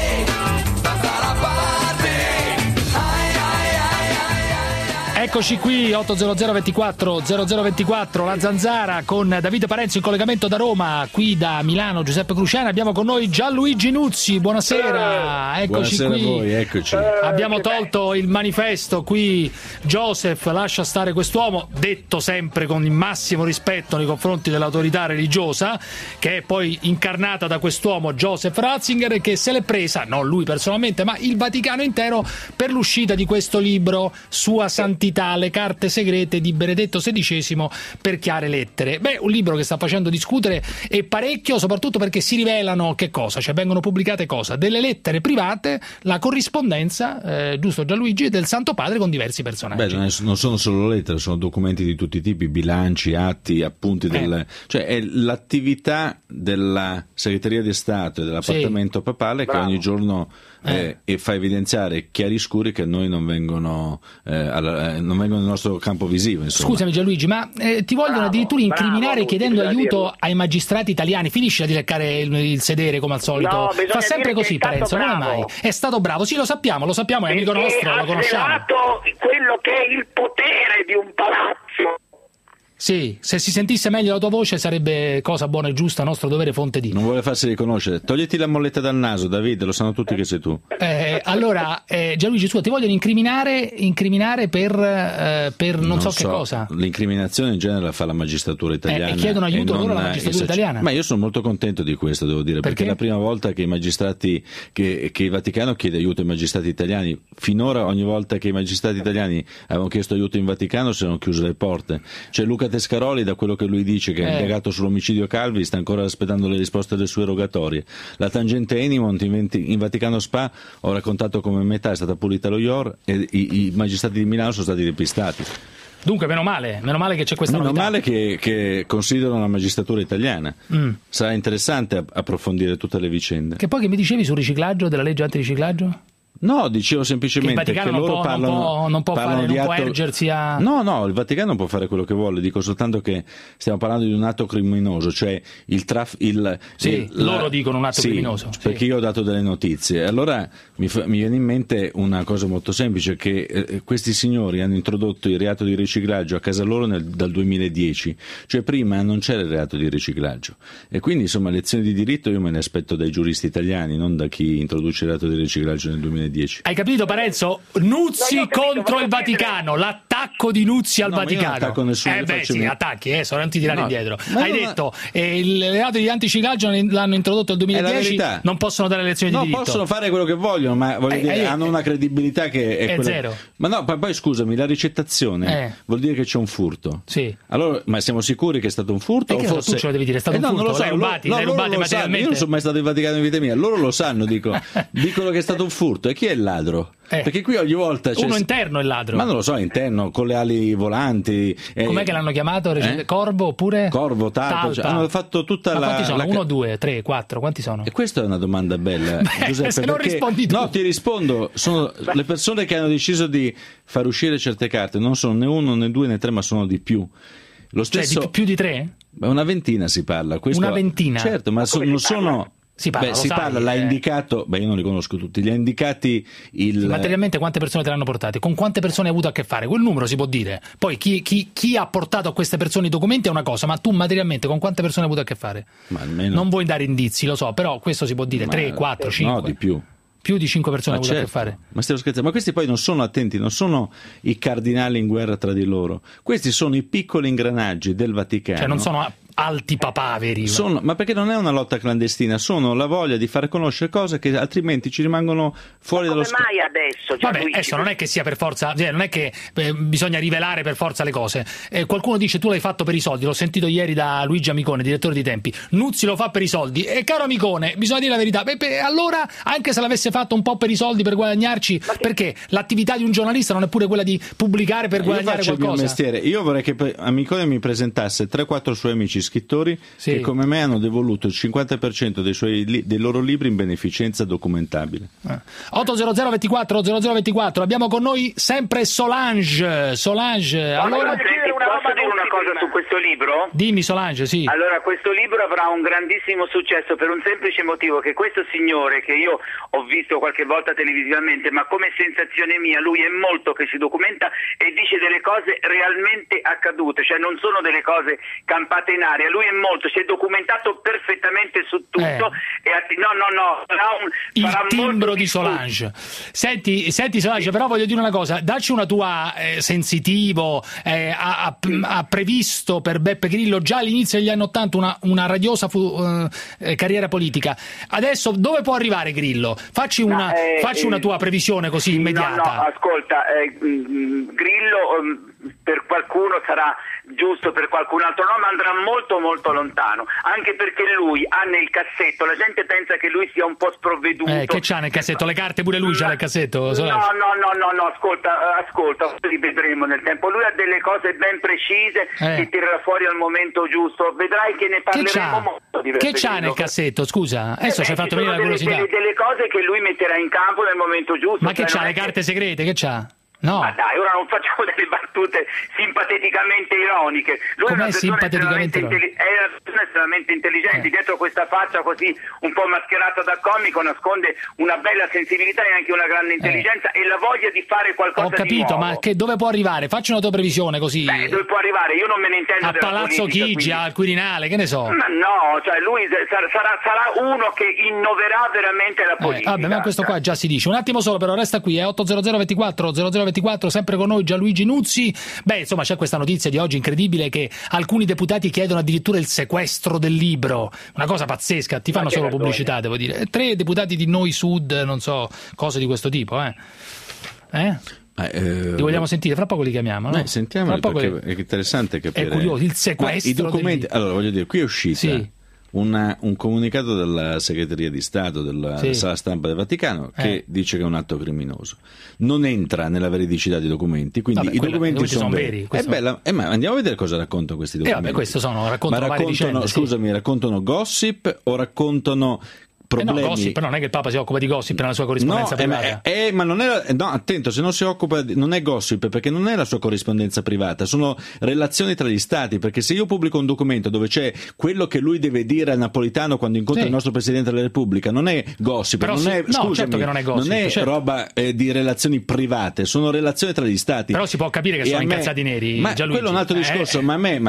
Eccoci qui, 800 24 0024, la Zanzara con Davide Parenzo in collegamento da Roma, qui da Milano Giuseppe Cruciani. Abbiamo con noi Gianluigi Nuzzi, buonasera. Eccoci buonasera qui. A voi, eccoci. Abbiamo tolto il manifesto qui, Joseph lascia stare quest'uomo, detto sempre con il massimo rispetto nei confronti dell'autorità religiosa, che è poi incarnata da quest'uomo Joseph Ratzinger, che se l'è presa, non lui personalmente, ma il Vaticano intero, per l'uscita di questo libro, Sua Santità, le carte segrete di Benedetto XVI per chiare lettere. Beh, un libro che sta facendo discutere e parecchio, soprattutto perché si rivelano che cosa? Cioè vengono pubblicate cosa? Delle lettere private, la corrispondenza, giusto Gianluigi, del Santo Padre con diversi personaggi. Beh, non sono solo lettere, sono documenti di tutti i tipi, bilanci, atti, appunti cioè è l'attività della Segreteria di Stato e dell'appartamento papale che ogni giorno e fa evidenziare chiaroscuri che noi non vengono nel nostro campo visivo, insomma. Scusami Gianluigi, ma ti vogliono addirittura incriminare chiedendo aiuto ai magistrati italiani. Finisci di leccare il sedere come al solito. No, fa sempre così Parenzo, non è mai. È stato bravo, sì, lo sappiamo, è amico nostro, lo conosciamo. Ha quello che è il potere di un palazzo. Sì, se si sentisse meglio la tua voce sarebbe cosa buona e giusta, nostro dovere fonte di. Non vuole farsi riconoscere. Togliti la molletta dal naso, Davide, lo sanno tutti che sei tu. Allora, Gianluigi, ti vogliono incriminare per non so che cosa. L'incriminazione in genere la fa la magistratura italiana. E chiedono aiuto loro alla magistratura italiana. Ma io sono molto contento di questo, devo dire, perché è la prima volta che i magistrati, che il Vaticano chiede aiuto ai magistrati italiani. Finora, ogni volta che i magistrati italiani avevano chiesto aiuto in Vaticano, si erano chiuse le porte. Cioè Luca Tescaroli, da quello che lui dice, che è indagato sull'omicidio Calvi, sta ancora aspettando le risposte delle sue rogatorie. La tangente Enimont in Vaticano Spa, ho raccontato come metà è stata pulita lo IOR e i magistrati di Milano sono stati depistati. Dunque meno male che c'è questa novità. Meno male che considerano la magistratura italiana. Sarà interessante approfondire tutte le vicende. Che poi che mi dicevi sul riciclaggio, della legge antiriciclaggio? No, dicevo semplicemente che loro non può ergersi a... No, il Vaticano non può fare quello che vuole, dico soltanto che stiamo parlando di un atto criminoso, cioè loro dicono un atto criminoso. Perché io ho dato delle notizie. Allora mi viene in mente una cosa molto semplice, che questi signori hanno introdotto il reato di riciclaggio a casa loro dal 2010, cioè prima non c'era il reato di riciclaggio, e quindi insomma lezioni di diritto io me ne aspetto dai giuristi italiani, non da chi introduce il reato di riciclaggio nel 2010. Hai capito Parenzo? Nuzzi contro il Vaticano, l'attacco di Nuzzi al Vaticano. Non attacco nessuno. Attacchi, non ti tirare indietro. Hai detto il reato di anticiclaggio l'hanno introdotto nel 2010, non possono dare lezioni di diritto. No, possono fare quello che vogliono, ma voglio dire, hanno una credibilità che è quella... zero. Ma no, poi scusami, la ricettazione vuol dire che c'è un furto. Sì. Allora, ma siamo sicuri che è stato un furto? Tu ce lo devi dire, è stato un furto, non lo so, l'hai rubati materialmente. Io non sono mai stato in Vaticano in vita mia, loro lo sanno, dicono che è stato un furto. E chi è il ladro? Perché qui ogni volta uno interno è il ladro. Ma non lo so, interno, con le ali volanti. Com'è che l'hanno chiamato? Corvo oppure? Corvo, Talpa. Cioè, hanno fatto tutta quanti sono? 1, 2, 3, 4, quanti sono? E questa è una domanda bella, Giuseppe. Se non rispondi tu. No, ti rispondo. Sono le persone che hanno deciso di far uscire certe carte, non sono né 1, né 2, né 3, ma sono di più. Lo stesso... Cioè, più di 3? Una ventina si parla. Una ventina? Certo, ma non sono... Si parla, l'ha indicato, io non li conosco tutti, li ha indicati materialmente quante persone te l'hanno portate? Con quante persone hai avuto a che fare? Quel numero si può dire. Poi chi ha portato a queste persone i documenti è una cosa, ma tu materialmente con quante persone hai avuto a che fare? Ma almeno... Non vuoi dare indizi, lo so, però questo si può dire, 3, 4, 5. No, di più. Più di 5 persone hanno avuto a che fare. Ma stiamo scherzando? Ma questi poi non sono attenti, non sono i cardinali in guerra tra di loro. Questi sono i piccoli ingranaggi del Vaticano. Cioè non sono alti papaveri. Ma perché non è una lotta clandestina, sono la voglia di fare conoscere cose che altrimenti ci rimangono fuori dallo scambio. Come mai adesso? Vabbè, adesso non è che sia per forza, non è che bisogna rivelare per forza le cose. Qualcuno dice tu l'hai fatto per i soldi, l'ho sentito ieri da Luigi Amicone, direttore di Tempi. Nuzzi lo fa per i soldi. E caro Amicone, bisogna dire la verità. Allora, anche se l'avesse fatto un po' per i soldi, per guadagnarci, perché l'attività di un giornalista non è pure quella di pubblicare per guadagnare qualcosa? Io faccio il mio mestiere. Io vorrei che Amicone mi presentasse 3-4 suoi amici scrittori che come me hanno devoluto il 50% dei loro libri in beneficenza documentabile. 800 24 0024, abbiamo con noi sempre Solange. Allora, Posso dire una cosa su questo libro? Dimmi Solange, sì. Allora, questo libro avrà un grandissimo successo per un semplice motivo, che questo signore, che io ho visto qualche volta televisivamente, ma come sensazione mia, lui è molto che si documenta e dice delle cose realmente accadute, cioè non sono delle cose campate in aria, lui è molto, si è documentato perfettamente su tutto e il timbro di Solange. Senti Solange, però voglio dire una cosa, dacci una tua sensitivo, ha previsto per Beppe Grillo già all'inizio degli anni '80 una radiosa carriera politica. Adesso dove può arrivare Grillo? Facci una tua previsione così immediata. No, ascolta, Grillo per qualcuno sarà giusto, per qualcun altro no, ma andrà molto molto lontano, anche perché lui ha nel cassetto, la gente pensa che lui sia un po' sprovveduto. Che c'ha nel cassetto? Le carte pure lui c'ha nel cassetto? No, ascolta, li vedremo nel tempo. Lui ha delle cose ben precise che tirerà fuori al momento giusto, vedrai che ne parleremo molto di Che c'ha nel cassetto, scusa? Adesso ci hai fatto venire la curiosità. Delle cose che lui metterà in campo nel momento giusto. Ma che c'ha, le carte segrete, che c'ha? No. Ma dai, ora non facciamo delle battute simpaticamente ironiche. Lui è una persona estremamente intelligente, dietro questa faccia così un po' mascherata da comico nasconde una bella sensibilità e anche una grande intelligenza e la voglia di fare qualcosa di nuovo. Ho capito, ma dove può arrivare? Facci una tua previsione così. Dove può arrivare? Io non me ne intendo a Palazzo Chigi, al Quirinale, che ne so. Ma no, cioè lui sarà uno che innoverà veramente la politica. Vabbè, ma questo qua già si dice. Un attimo solo, però resta qui, 80024 0024, sempre con noi Gianluigi Nuzzi. Beh, insomma, c'è questa notizia di oggi incredibile che alcuni deputati chiedono addirittura il sequestro del libro. Una cosa pazzesca, ti fanno solo pubblicità, devo dire. 3 deputati di Noi Sud, non so, cose di questo tipo, Li vogliamo sentire? Fra poco li chiamiamo, no? Sentiamoli, perché è interessante capire. È curioso, il sequestro i documenti, allora voglio dire, qui è uscita un comunicato della segreteria di Stato della sala stampa del Vaticano che dice che è un atto criminoso, non entra nella veridicità dei documenti, quindi i documenti sono veri. Ma andiamo a vedere cosa raccontano questi documenti. Questo raccontano scusami, raccontano gossip o raccontano problemi. No, gossip, però non è che il Papa si occupa di gossip nella sua corrispondenza privata. Ma non è, attento, se non si occupa non è gossip, perché non è la sua corrispondenza privata, sono relazioni tra gli stati, perché se io pubblico un documento dove c'è quello che lui deve dire a Napolitano quando incontra il nostro Presidente della Repubblica, non è gossip, però certo che non è gossip, non è roba di relazioni private, sono relazioni tra gli stati. Però si può capire che sono incazzati neri, ma Gianluigi. Quello è un altro discorso, ma a me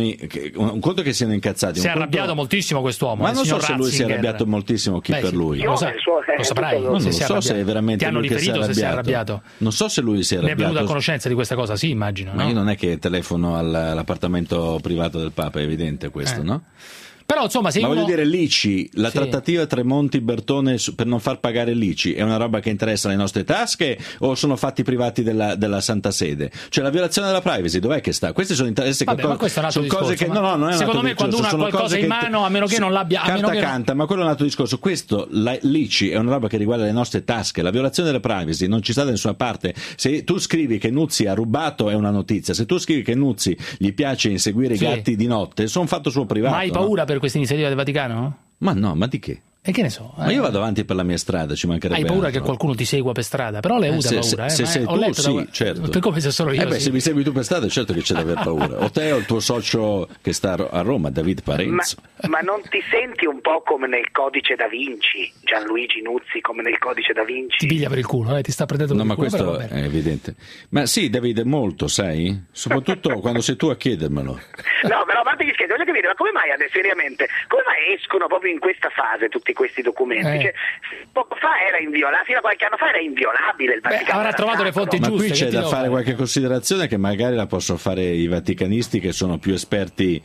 un conto che siano incazzati. Si è arrabbiato moltissimo quest'uomo. Ma non so se lui si è arrabbiato moltissimo, chi per lui. Lo saprai, non so se è veramente ti hanno riferito se si è arrabbiato. Non so se lui si è arrabbiato. Ne è venuto a conoscenza di questa cosa, sì, immagino. Ma io non è che telefono all'appartamento privato del Papa, è evidente questo, no? Però insomma, se voglio dire, l'ICI, la trattativa Tremonti-Bertone per non far pagare l'ICI è una roba che interessa le nostre tasche o sono fatti privati della Santa Sede? Cioè la violazione della privacy dov'è che sta? Questi sono interessi ma questo è un altro discorso, che non è secondo me quando uno ha qualcosa in mano, a meno che non l'abbia canta, ma quello è un altro discorso. Questo, l'ICI è una roba che riguarda le nostre tasche, la violazione della privacy non ci sta da nessuna parte. Se tu scrivi che Nuzzi ha rubato è una notizia, se tu scrivi che Nuzzi gli piace inseguire i gatti di notte sono un fatto suo privato. Ma hai paura per questa iniziativa del Vaticano? Ma no, ma di che? E che ne so? Ma io vado avanti per la mia strada, ci mancherebbe altro. Hai paura altro. che qualcuno ti segua per strada? Però l'hai avuta paura, Se sei tu, sì, certo. Per come se sono io. Se mi segui tu per strada, certo che c'è da aver paura. O te o il tuo socio che sta a Roma, David Parenzo. Ma non ti senti un po' come nel Codice da Vinci, Gianluigi Nuzzi, come nel Codice da Vinci? Ti piglia per il culo, ti sta prendendo per il culo. No, ma questo è evidente. Ma sì, Davide, molto, sai? Soprattutto quando sei tu a chiedermelo. No, però a parte gli scherzi, voglio capire, ma come mai seriamente, come mai escono proprio in questa fase tutti questi documenti? Cioè, poco fa era inviolabile, fino a qualche anno fa era inviolabile il Vaticano. Avrà trovato le fonti giuste. Ma qui c'è da fare qualche considerazione che magari la possono fare i vaticanisti che sono più esperti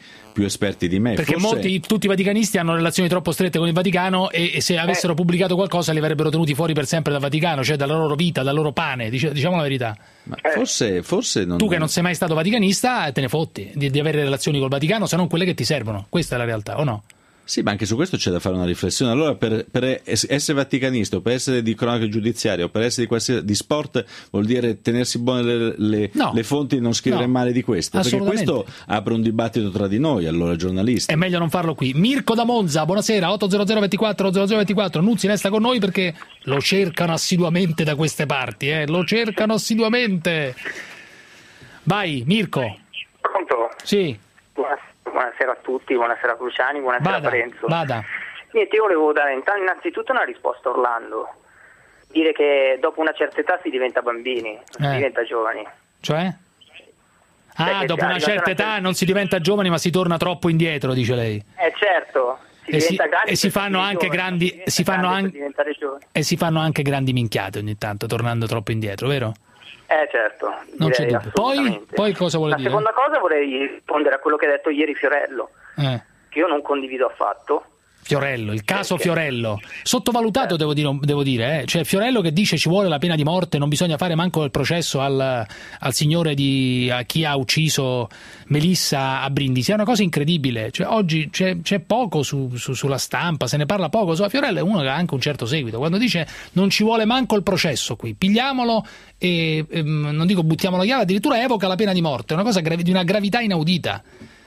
di me. Perché tutti i vaticanisti hanno relazioni troppo strette con il Vaticano e se avessero pubblicato qualcosa li avrebbero tenuti fuori per sempre dal Vaticano, cioè dalla loro vita, dal loro pane, diciamo la verità. Ma forse non... Tu che non sei mai stato vaticanista te ne fotti di avere relazioni col Vaticano, se non quelle che ti servono. Questa è la realtà, o no? Sì, ma anche su questo c'è da fare una riflessione. Allora, per essere vaticanista, o per essere di cronaca giudiziaria, o per essere di sport, vuol dire tenersi buone le fonti e non scrivere male di queste. Perché questo apre un dibattito tra di noi, allora giornalisti. È meglio non farlo qui. Mirko da Monza, buonasera, 80024 0024. Nuzzi resta con noi perché lo cercano assiduamente da queste parti, lo cercano assiduamente. Vai, Mirko. Sì. Buonasera a tutti, buonasera Cruciani, buonasera Parenzo. Vada. Niente, io volevo dare innanzitutto una risposta a Orlando. Dire che dopo una certa età si diventa bambini, si diventa giovani. Cioè? Dopo una certa età non si diventa giovani ma si torna troppo indietro, dice lei. Certo. Si fanno anche grandi minchiate ogni tanto tornando troppo indietro, vero? Certo. Non c'è dubbio. Poi cosa vuole dire? La seconda cosa vorrei rispondere a quello che ha detto ieri Fiorello, che io non condivido affatto. Fiorello, il caso Fiorello, sottovalutato devo dire, cioè Fiorello che dice ci vuole la pena di morte, non bisogna fare manco il processo al signore a chi ha ucciso Melissa a Brindisi, è una cosa incredibile, cioè, oggi c'è poco sulla stampa, se ne parla poco, Fiorello è uno che ha anche un certo seguito, quando dice non ci vuole manco il processo qui, pigliamolo e non dico buttiamolo via, addirittura evoca la pena di morte, è una cosa di una gravità inaudita,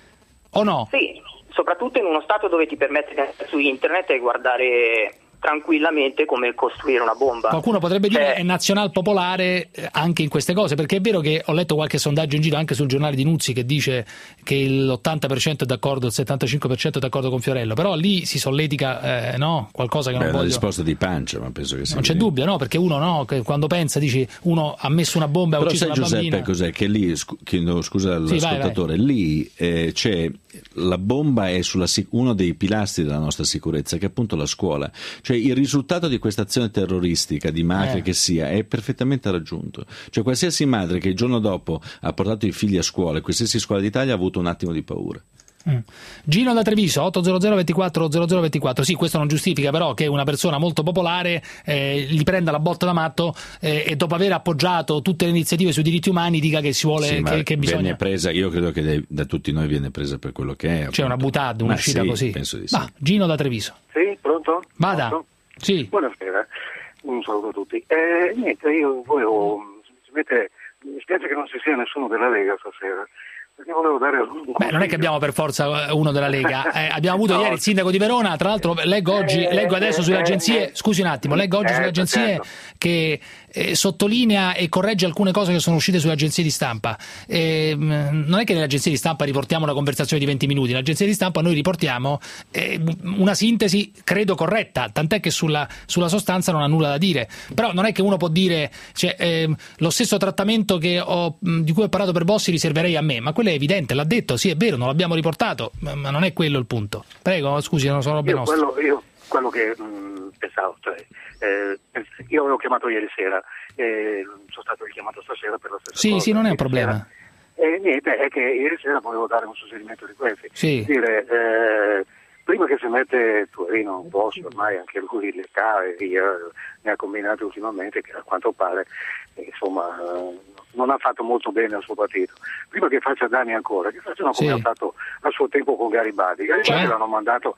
o no? Sì. Soprattutto in uno stato dove ti permette di andare su internet e guardare tranquillamente come costruire una bomba. Qualcuno potrebbe dire è nazional-popolare anche in queste cose, perché è vero che ho letto qualche sondaggio in giro anche sul giornale di Nuzzi che dice che l'80% è d'accordo, il 75% è d'accordo con Fiorello, però lì si solletica qualcosa che non voglio. La risposta di pancia, ma penso che sia. Non c'è dubbio, no? Perché uno che quando pensa dici uno ha messo una bomba e ha ucciso una bambina. Però sai Giuseppe cos'è? Che lì, chiedo scusa all'ascoltatore, lì c'è la bomba è uno dei pilastri della nostra sicurezza, che è appunto la scuola. Cioè il risultato di questa azione terroristica, di mafia che sia, è perfettamente raggiunto. Cioè qualsiasi madre che il giorno dopo ha portato i figli a scuola, qualsiasi scuola d'Italia ha avuto un attimo di paura. Gino da Treviso, 800 24 0024. Sì, questo non giustifica però che una persona molto popolare gli prenda la botta da matto e dopo aver appoggiato tutte le iniziative sui diritti umani dica che si vuole che bisogna. Viene presa, io credo che da tutti noi viene presa per quello che è. Appunto. C'è una boutade, un'uscita così. Penso di sì. Gino da Treviso. Sì, pronto? Vada. Pronto? Sì. Buonasera, un saluto a tutti. Niente, io volevo semplicemente, mi spiace che non ci sia nessuno della Lega stasera. Perché volevo dare non è che abbiamo per forza uno della Lega, abbiamo avuto ieri il sindaco di Verona, tra l'altro leggo adesso sulle agenzie, scusi un attimo, leggo oggi sulle agenzie che sottolinea e corregge alcune cose che sono uscite sulle agenzie di stampa. Non è che nelle agenzie di stampa riportiamo una conversazione di 20 minuti, nelle agenzie di stampa noi riportiamo una sintesi credo corretta, tant'è che sulla sostanza non ha nulla da dire, però non è che uno può dire lo stesso trattamento di cui ho parlato per Bossi riserverei a me, ma quello è evidente, l'ha detto, sì è vero, non l'abbiamo riportato, ma non è quello il punto. Prego, scusi, non sono robe nostre. Quello che pensavo, io avevo chiamato ieri sera, sono stato richiamato stasera per la stessa cosa. Sì, non è un problema. Niente, è che ieri sera volevo dare un suggerimento di questi. Sì. Dire, prima che si mette Torino un po', ormai anche lui le cave via, ne ha combinate ultimamente, che a quanto pare, insomma, non ha fatto molto bene al suo partito. Prima che faccia danni ancora, che facciano come ha fatto a suo tempo con Garibaldi. L'hanno mandato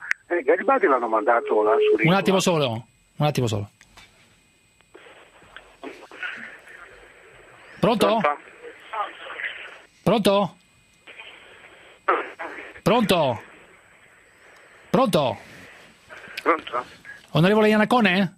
là su Rio. Un attimo solo. Pronto? Pronto? Pronto? Pronto? Pronto? Onorevole Iannacone?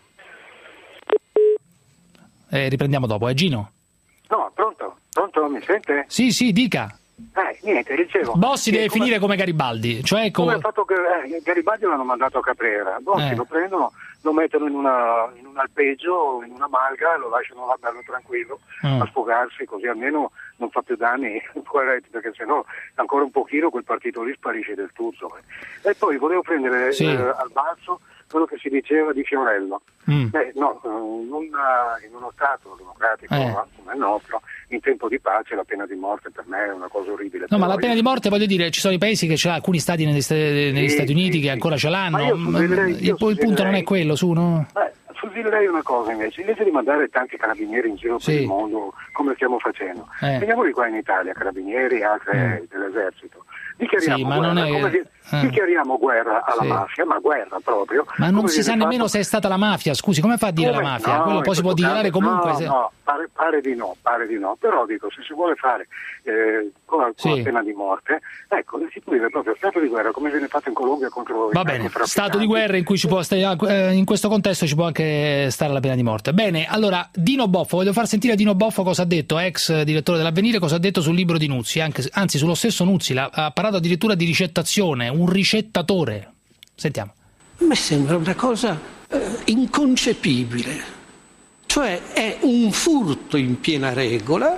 Riprendiamo dopo, è Gino? No, pronto, mi sente? Sì, dica. Niente, dicevo. Bossi deve finire come Garibaldi, cioè come il fatto che Garibaldi l'hanno mandato a Caprera, Bossi lo prendono, lo mettono in un alpeggio, in una malga, lo lasciano là bello tranquillo a sfogarsi, così almeno non fa più danni, perché sennò ancora un pochino quel partito lì sparisce del tutto. E poi volevo prendere al balzo quello che si diceva di Fiorello. In uno Stato democratico come il nostro, in tempo di pace la pena di morte per me è una cosa orribile. No, ma la pena di morte, voglio dire, ci sono i paesi che ce l'ha, alcuni stati negli Stati Uniti che ancora ce l'hanno. Il punto non è quello, no? Suggerirei una cosa invece di mandare tanti carabinieri in giro per il mondo come stiamo facendo, veniamoli qua in Italia, carabinieri e altri dell'esercito. Sì, ma non è... dichiariamo guerra alla mafia, ma guerra proprio. Ma non si sa nemmeno se è stata la mafia, scusi, come fa a dire la mafia? No, quello poi si può dichiarare comunque. No, pare di no, però dico, se si vuole fare con la pena di morte, ecco, si può dire proprio stato di guerra, come viene fatto in Colombia contro Va bene, stato di guerra in cui ci può stare, in questo contesto ci può anche stare la pena di morte. Bene, allora Dino Boffo, voglio far sentire a Dino Boffo cosa ha detto, ex direttore dell'Avvenire, cosa ha detto sul libro di Nuzzi, anzi sullo stesso Nuzzi, ha parlato addirittura di ricettazione, un ricettatore. Sentiamo. A me sembra una cosa inconcepibile, cioè è un furto in piena regola,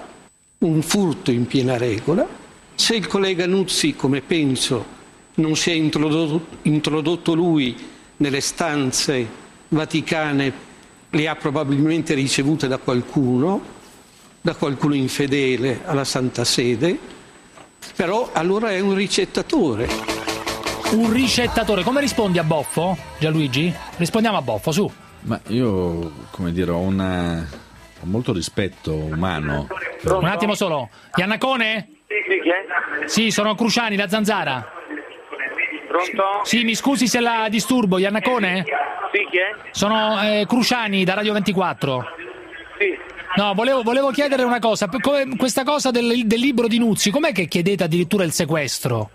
se il collega Nuzzi, come penso, non si è introdotto lui nelle stanze vaticane, le ha probabilmente ricevute da qualcuno infedele alla Santa Sede, però allora è un ricettatore. Un ricettatore, come rispondi a Boffo, Gianluigi? Rispondiamo a Boffo, su. Ma io, come dire, ho molto rispetto umano. Un attimo solo. Iannacone? Sì, chi è? Sì, sono Cruciani, da Zanzara. Pronto? Sì, mi scusi se la disturbo, Iannacone? Sì, chi è? Sono Cruciani, da Radio 24. Sì. No, volevo chiedere una cosa. Questa cosa del libro di Nuzzi, com'è che chiedete addirittura il sequestro?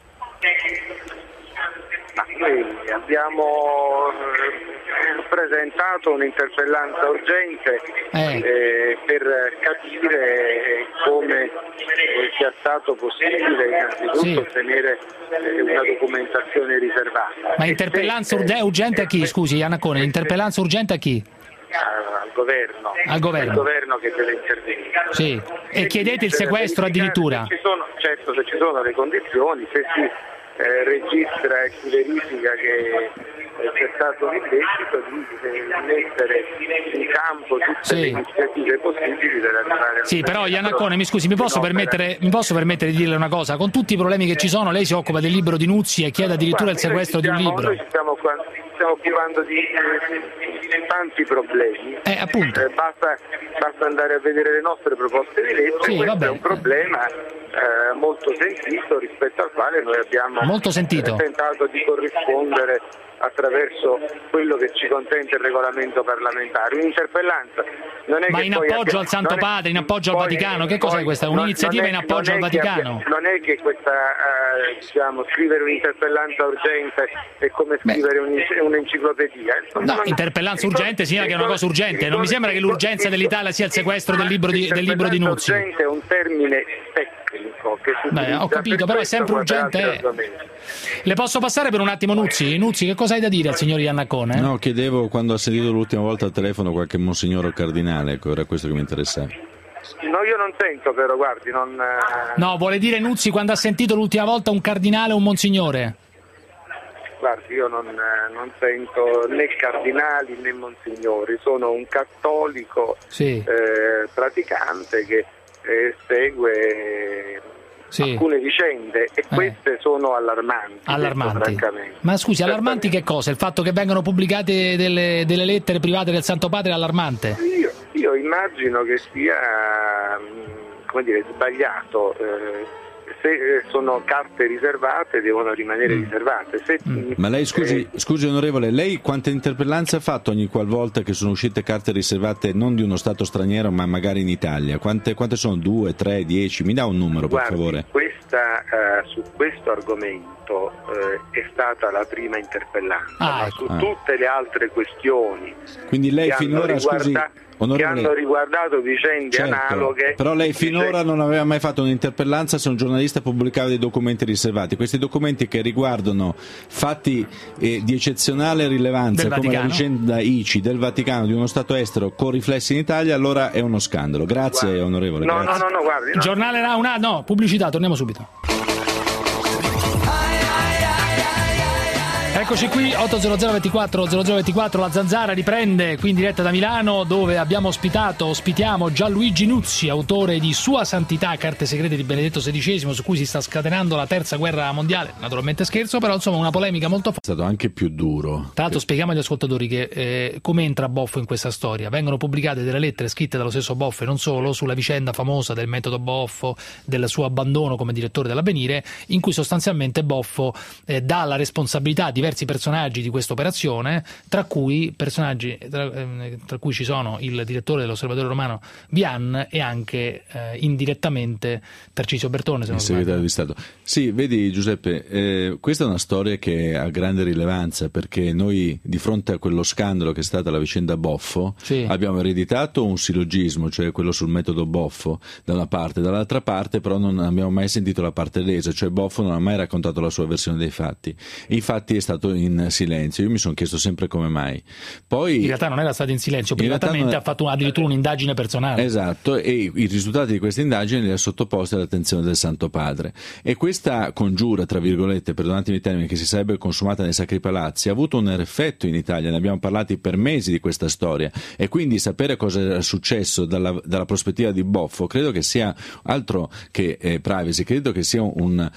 Noi abbiamo presentato un'interpellanza urgente per capire come sia stato possibile innanzitutto ottenere una documentazione riservata. Ma interpellanza urgente a chi? Scusi, Iannacone, interpellanza urgente a chi? Al governo. Al governo. È il governo che deve intervenire. Sì. E chiedete il sequestro addirittura? Certo, se ci sono le condizioni, se si registra e si verifica che c'è stato un illecito, di mettere in campo tutte le iniziative possibili per arrivare a... Sì, però Iannacone, mi scusi, mi posso permettere di dirle una cosa? Con tutti i problemi che ci sono, lei si occupa del libro di Nuzzi e chiede addirittura il sequestro di un libro. Noi stiamo occupando di tanti problemi. Appunto. Basta andare a vedere le nostre proposte di legge. Questo è un problema molto sentito, rispetto al quale noi abbiamo tentato di corrispondere attraverso quello che ci consente il regolamento parlamentare. Un'interpellanza non è ma che in appoggio al Santo Padre, in appoggio al Vaticano, che cos'è questa? Un'iniziativa in appoggio al Vaticano? Non è che questa scrivere un'interpellanza urgente è come scrivere un'enciclopedia. No, interpellanza urgente significa che è una cosa urgente. Non mi sembra che l'urgenza dell'Italia sia il sequestro del libro di Nuzzi. Urgente è un termine tecnico che si ho capito, però è sempre urgente. Le posso passare per un attimo Nuzzi? Nuzzi, che cosa hai da dire al signor Iannacone? No, chiedevo quando ha sentito l'ultima volta al telefono qualche monsignore o cardinale, ecco, era questo che mi interessava. No, io non sento, però, guardi, non... No, vuole dire Nuzzi quando ha sentito l'ultima volta un cardinale o un monsignore? Guardi, io non sento né cardinali né monsignori, sono un cattolico praticante che segue alcune vicende e queste sono allarmanti. Francamente. Ma scusi, allarmanti che cosa? Il fatto che vengano pubblicate delle lettere private del Santo Padre è allarmante? Io immagino che sia sbagliato. Se sono carte riservate devono rimanere riservate. Ma lei scusi onorevole, lei quante interpellanze ha fatto ogni qualvolta che sono uscite carte riservate non di uno stato straniero ma magari in Italia? Quante sono? 2, 3, 10? Mi dà un numero per favore? Su questo argomento è stata la prima interpellanza, su tutte le altre questioni. Quindi lei finora che hanno riguardato vicende analoghe. Però lei finora non aveva mai fatto un'interpellanza se un giornalista pubblicava dei documenti riservati. Questi documenti che riguardano fatti di eccezionale rilevanza come la vicenda ICI del Vaticano, di uno Stato estero con riflessi in Italia, allora è uno scandalo. Grazie onorevole. No, guardi. No. Giornale pubblicità, torniamo subito. Eccoci qui, 80024 la Zanzara riprende qui in diretta da Milano, dove ospitiamo Gianluigi Nuzzi, autore di Sua Santità, Carte segrete di Benedetto XVI, su cui si sta scatenando la terza guerra mondiale. Naturalmente scherzo, però insomma una polemica molto forte. È stato anche più duro. Tra l'altro spieghiamo agli ascoltatori che come entra Boffo in questa storia. Vengono pubblicate delle lettere scritte dallo stesso Boffo e non solo, sulla vicenda famosa del metodo Boffo, del suo abbandono come direttore dell'Avvenire, in cui sostanzialmente Boffo dà la responsabilità a diversi personaggi di questa operazione, tra cui ci sono il direttore dell'Osservatore Romano Bian e anche indirettamente Tarcisio Bertone, se non sbaglio. Segretario di Stato. Sì, vedi Giuseppe, questa è una storia che ha grande rilevanza, perché noi di fronte a quello scandalo che è stata la vicenda Boffo abbiamo ereditato un sillogismo, cioè quello sul metodo Boffo da una parte, dall'altra parte però non abbiamo mai sentito la parte lesa, cioè Boffo non ha mai raccontato la sua versione dei fatti, e infatti è stato in silenzio. Io mi sono chiesto sempre come mai. Poi in realtà non era stato in silenzio, privatamente ha fatto addirittura un'indagine personale. Esatto, e i risultati di questa indagine li ha sottoposti all'attenzione del Santo Padre, e questa congiura, tra virgolette, perdonatemi il termine, che si sarebbe consumata nei Sacri Palazzi ha avuto un effetto in Italia. Ne abbiamo parlati per mesi di questa storia, e quindi sapere cosa era successo dalla prospettiva di Boffo credo che sia altro che privacy, credo che sia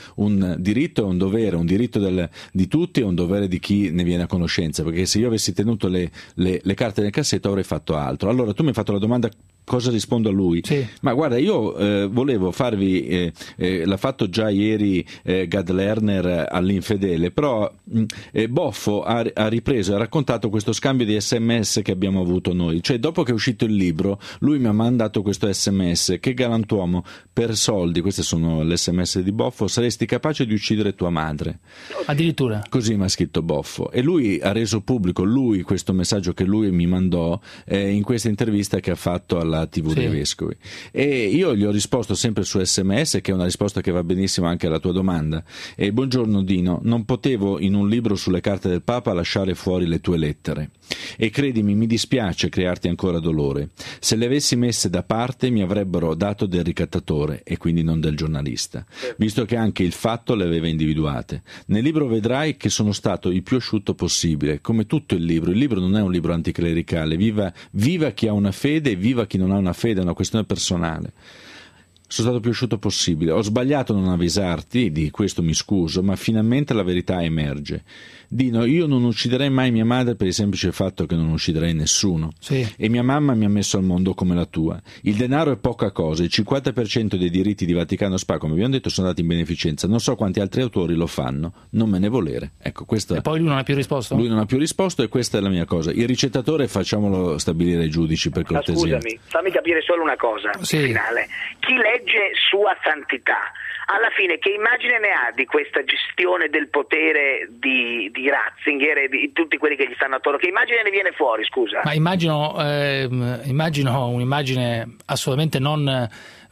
un diritto e un dovere, un diritto di tutti e un dovere di chi ne viene a conoscenza, perché se io avessi tenuto le carte nel cassetto avrei fatto altro. Allora tu mi hai fatto la domanda cosa rispondo a lui? Sì. Ma guarda, io volevo farvi, l'ha fatto già ieri Gad Lerner all'Infedele, però Boffo ha ripreso e ha raccontato questo scambio di SMS che abbiamo avuto noi, cioè dopo che è uscito il libro lui mi ha mandato questo SMS: che galantuomo, per soldi, queste sono le SMS di Boffo, saresti capace di uccidere tua madre. Addirittura. Così mi ha scritto Boffo, e lui ha reso pubblico questo messaggio che lui mi mandò in questa intervista che ha fatto alla TV dei Vescovi, e io gli ho risposto sempre su SMS, che è una risposta che va benissimo anche alla tua domanda. Buongiorno Dino, non potevo in un libro sulle carte del Papa lasciare fuori le tue lettere, e credimi, mi dispiace crearti ancora dolore. Se le avessi messe da parte mi avrebbero dato del ricattatore e quindi non del giornalista, visto che anche il fatto le aveva individuate. Nel libro vedrai che sono stato il più asciutto possibile, come tutto il libro non è un libro anticlericale, viva chi ha una fede e viva chi non ha una fede, è una questione personale. Sono stato più asciutto possibile, ho sbagliato a non avvisarti, di questo mi scuso, ma finalmente la verità emerge. Dino, io non ucciderei mai mia madre per il semplice fatto che non ucciderei nessuno. E mia mamma mi ha messo al mondo come la tua. Il denaro è poca cosa, il 50% dei diritti di Vaticano Spa, come abbiamo detto, sono andati in beneficenza. Non so quanti altri autori lo fanno, non me ne volere. Ecco, questo. E poi lui non ha più risposto? Lui non ha più risposto, e questa è la mia cosa. Il ricettatore facciamolo stabilire ai giudici, per cortesia. Ma scusami, fammi capire solo una cosa finale. Chi legge Sua Santità, alla fine che immagine ne ha di questa gestione del potere di Ratzinger e di tutti quelli che gli stanno attorno? Che immagine ne viene fuori, scusa? Ma immagino un'immagine assolutamente non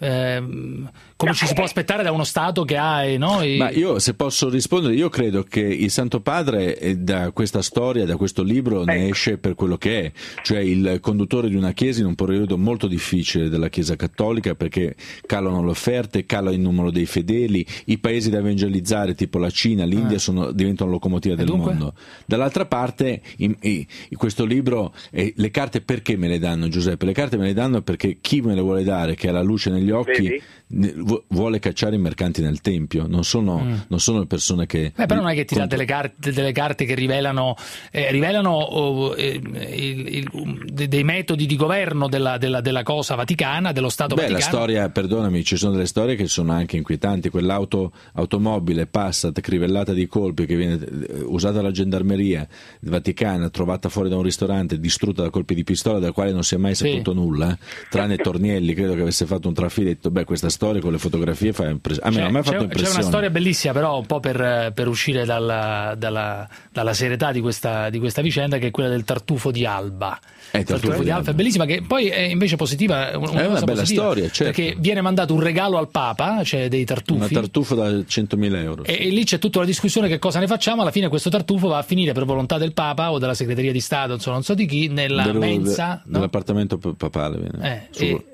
come ci si può aspettare da uno Stato che ha Ma io, se posso rispondere, io credo che il Santo Padre da questa storia, da questo libro, ne esce per quello che è, cioè il conduttore di una chiesa in un periodo molto difficile della Chiesa Cattolica, perché calano le offerte, cala il numero dei fedeli, i paesi da evangelizzare tipo la Cina, l'India diventano locomotiva del mondo. Dall'altra parte in questo libro le carte perché me le danno, Giuseppe? Le carte me le danno perché chi me le vuole dare, che ha la luce negli occhi, vuole cacciare i mercanti nel tempio, non sono le persone che però non è che ti dà delle carte che rivelano dei metodi di governo della cosa vaticana, dello Stato vaticano. La storia, perdonami, ci sono delle storie che sono anche inquietanti. Automobile Passat crivellata di colpi, che viene usata dalla gendarmeria vaticana, trovata fuori da un ristorante, distrutta da colpi di pistola, dal quale non si è mai saputo nulla, tranne Tornielli, credo che avesse fatto un trafiletto. Questa storia con le fotografie fa impressione. A me ha fatto impressione. C'è una storia bellissima, però un po' per uscire dalla serietà di questa vicenda, che è quella del tartufo di Alba. Il tartufo di Alba è bellissima, che poi è invece positiva, una bella storia, certo. Perché viene mandato un regalo al Papa, cioè dei tartufi, un tartufo da 100.000 euro, e lì c'è tutta la discussione che cosa ne facciamo. Alla fine questo tartufo va a finire, per volontà del Papa o della segreteria di Stato, non so di chi, nella mensa dell'appartamento papale,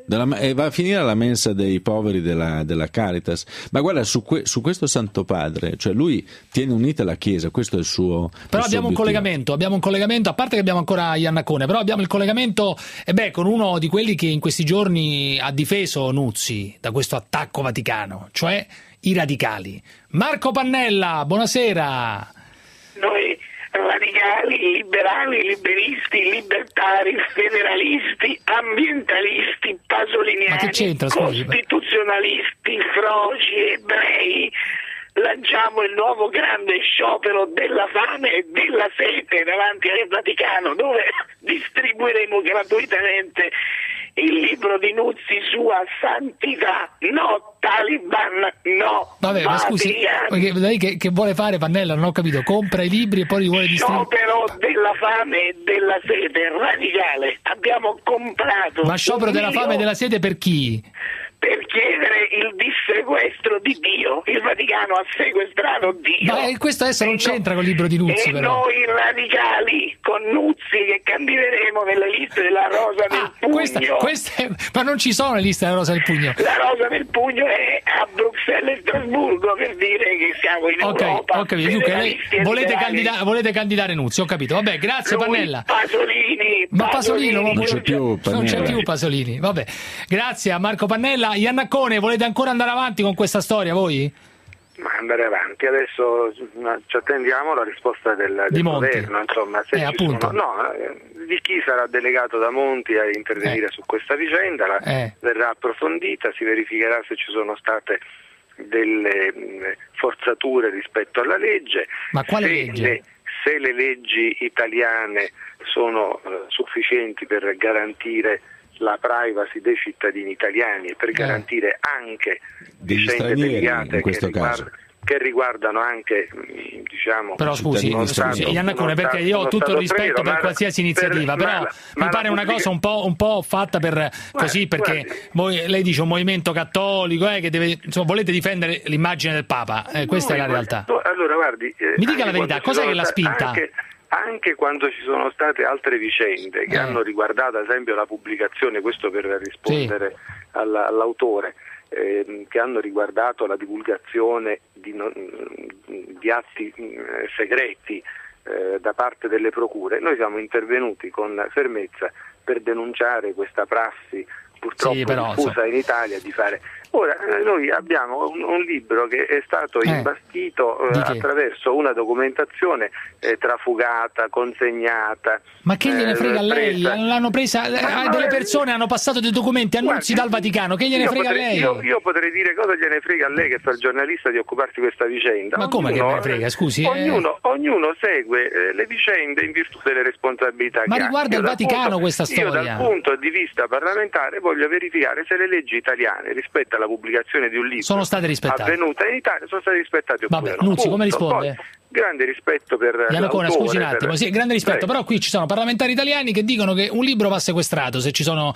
E va a finire alla mensa dei poveri della Caritas. Ma guarda, su questo Santo Padre, cioè lui tiene unita la Chiesa, questo è il suo. Però abbiamo un collegamento, a parte che abbiamo ancora Iannacone, però abbiamo il collegamento con uno di quelli che in questi giorni ha difeso Nuzzi da questo attacco vaticano, cioè i radicali. Marco Pannella, buonasera. Noi radicali, liberali, liberisti, libertari, federalisti, ambientalisti, pasoliniani, costituzionalisti, froci, ebrei, lanciamo il nuovo grande sciopero della fame e della sete davanti al Vaticano, dove distribuiremo gratuitamente il libro di Nuzzi, Sua Santità. No Taliban, no. Vabbè, ma scusi, lei che vuole fare, Pannella? Non ho capito. Compra i libri e poi li vuole distribuire. Sciopero della fame e della sete radicale. Abbiamo comprato. Ma sciopero della fame e della sete per chi? Per chiedere il dissequestro di Dio. Il Vaticano ha sequestrato Dio. Ma questo adesso non c'entra col libro di Nuzzi, però. Noi radicali con Nuzzi che candideremo nelle liste della Rosa del Pugno. Ma non ci sono le liste della Rosa del Pugno. La Rosa del Pugno è a Bruxelles e Strasburgo, per dire che siamo in Europa. Ho capito. Dunque, volete candidare Nuzzi, ho capito. Vabbè, grazie Pannella. Pasolini non c'è più Pannella. Non c'è più Pasolini. Vabbè. Grazie a Marco Pannella. Iannacone, volete ancora andare avanti con questa storia voi? Ma andare avanti, adesso ci attendiamo la risposta del governo, insomma, se appunto. Di chi sarà delegato da Monti a intervenire su questa vicenda, verrà approfondita, si verificherà se ci sono state delle forzature rispetto alla legge. Ma quale legge? Se le leggi italiane sono sufficienti per garantire la privacy dei cittadini italiani e per garantire anche vicende delicate che riguardano anche, diciamo. Però scusi Iannacone, perché io ho tutto il rispetto per qualsiasi iniziativa, però mi pare una cosa un po' fatta per così, perché lei dice un movimento cattolico che deve, insomma, volete difendere l'immagine del Papa, questa è la realtà. Allora guardi, mi dica la verità, cos'è che l'ha spinta? Anche quando ci sono state altre vicende che hanno riguardato, ad esempio, la pubblicazione, questo per rispondere all'autore, che hanno riguardato la divulgazione di atti segreti da parte delle procure, noi siamo intervenuti con fermezza per denunciare questa prassi purtroppo diffusa in Italia di fare. Ora, noi abbiamo un libro che è stato imbastito attraverso una documentazione trafugata, consegnata. Ma che gliene frega a lei? L'hanno presa, delle persone hanno passato dei documenti annunzi dal Vaticano, che gliene frega a lei? Io potrei dire cosa gliene frega a lei che fa il giornalista di occuparsi di questa vicenda. Ma come che me ne frega, scusi? Ognuno segue le vicende in virtù delle responsabilità che ha. Ma riguarda il Vaticano questa storia. Io dal punto di vista parlamentare voglio verificare se le leggi italiane rispetto alla pubblicazione di un libro sono state rispettate, avvenuta in Italia, sono state rispettate oppure no. Nuzzi, come risponde? Poi, grande rispetto per Iannacone, scusi un attimo, grande rispetto, però qui ci sono parlamentari italiani che dicono che un libro va sequestrato se ci sono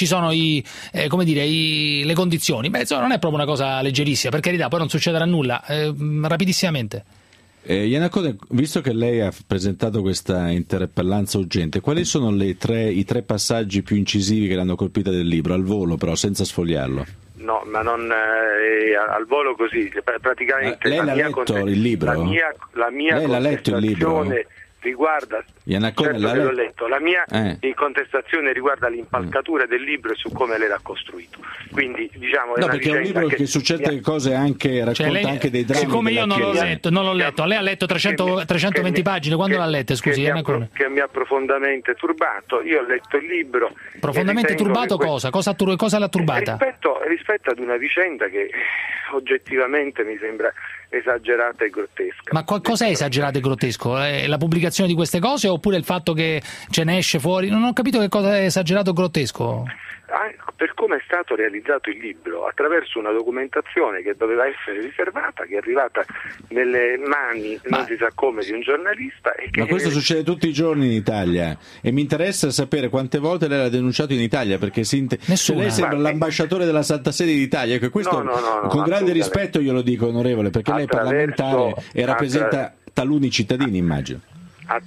le condizioni. Insomma, non è proprio una cosa leggerissima, per carità, poi non succederà nulla. Rapidissimamente. Iannacone, visto che lei ha presentato questa interpellanza urgente, quali sono i tre passaggi più incisivi che l'hanno colpita del libro, al volo però, senza sfogliarlo? No, ma non al volo così, praticamente. Lei l'ha letto il libro? La mia lei l'ha letto il libro? Riguarda, certo l'ho letto, la mia contestazione riguarda l'impalcatura del libro e su come lei l'ha costruito. Quindi diciamo perché è un libro che su certe cose anche racconta anche dei drammi. Siccome io non l'ho letto, lei ha letto 320 pagine, quando l'ha lette, scusi? Che mi ha profondamente turbato. Io ho letto il libro. Profondamente turbato cosa? Cosa l'ha turbata? Rispetto ad una vicenda che oggettivamente mi sembra esagerata e grottesca. Ma cosa è esagerato e grottesco? La pubblicazione di queste cose oppure il fatto che ce ne esce fuori? Non ho capito che cosa è esagerato o grottesco. Per come è stato realizzato il libro, attraverso una documentazione che doveva essere riservata, che è arrivata nelle mani, non si sa come, di un giornalista. Ma questo succede tutti i giorni in Italia e mi interessa sapere quante volte lei l'ha denunciato in Italia, perché lei sembra l'ambasciatore della Santa Sede d'Italia. Questo con grande rispetto io lo dico, onorevole, perché lei è parlamentare e rappresenta taluni cittadini, immagino.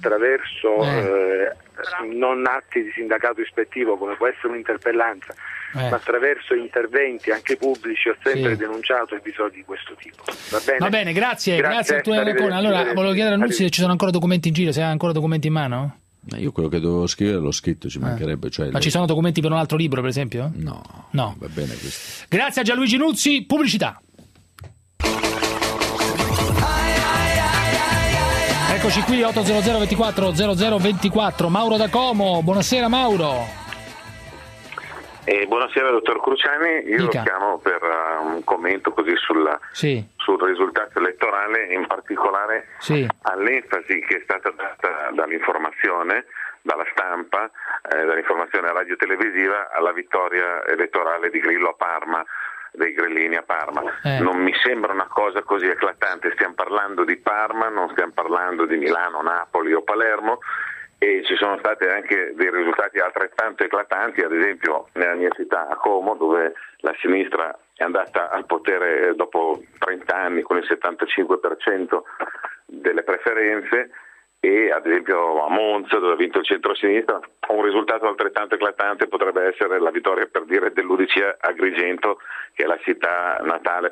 Attraverso non atti di sindacato ispettivo come può essere un'interpellanza, ma attraverso interventi anche pubblici ho sempre denunciato episodi di questo tipo. Va bene, grazie a tu. Allora, volevo chiedere a Nuzzi se ci sono ancora documenti in giro, se ha ancora documenti in mano? Io quello che dovevo scrivere l'ho scritto, ci mancherebbe. Ma ci sono documenti per un altro libro, per esempio? No. Va bene questo. Grazie a Gianluigi Nuzzi, pubblicità. Eccoci qui, 800 24 00 24. Mauro da Como, buonasera Mauro. Buonasera dottor Cruciani, io lo chiamo per un commento così sul risultato elettorale, in particolare all'enfasi che è stata data dall'informazione, dalla stampa, dall'informazione radio-televisiva alla vittoria elettorale di Grillo a Parma, dei grillini a Parma. Non mi sembra una cosa così eclatante, stiamo parlando di Parma, non stiamo parlando di Milano, Napoli o Palermo, e ci sono stati anche dei risultati altrettanto eclatanti, ad esempio nella mia città, a Como, dove la sinistra è andata al potere dopo 30 anni con il 75% delle preferenze, e ad esempio a Monza, dove ha vinto il centro-sinistra. Un risultato altrettanto eclatante potrebbe essere la vittoria, per dire, dell'UDC a Agrigento, che è la città natale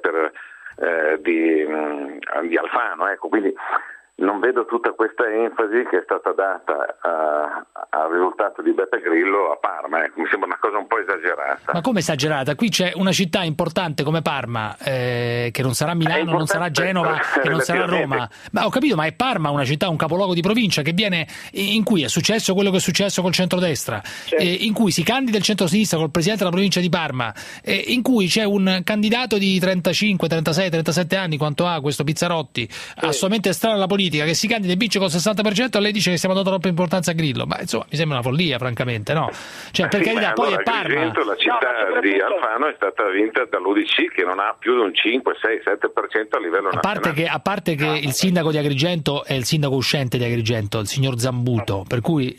di Alfano, ecco. Quindi non vedo tutta questa enfasi che è stata data al risultato di Beppe Grillo a Parma, ecco. Mi sembra una cosa un po' esagerata. Ma come esagerata? Qui c'è una città importante come Parma, che non sarà Milano, non sarà Genova e non sarà Roma. Ma ho capito, ma è Parma una città, un capoluogo di provincia in cui è successo quello che è successo col centrodestra, in cui si candida il centrosinistra col presidente della provincia di Parma, in cui c'è un candidato di 35, 36, 37 anni, quanto ha questo Pizzarotti, assolutamente estraneo alla politica, che si candida e vince col 60%, e lei dice che stiamo dando troppa importanza a Grillo. Ma insomma mi sembra una follia, francamente, no? Cioè, per carità, poi è Parma. La città di Alfano è stata vinta dall'UDC, che non ha più di un 5, 6, 7% a livello nazionale. A parte che il sindaco di Agrigento è il sindaco uscente di Agrigento, il signor Zambuto, per cui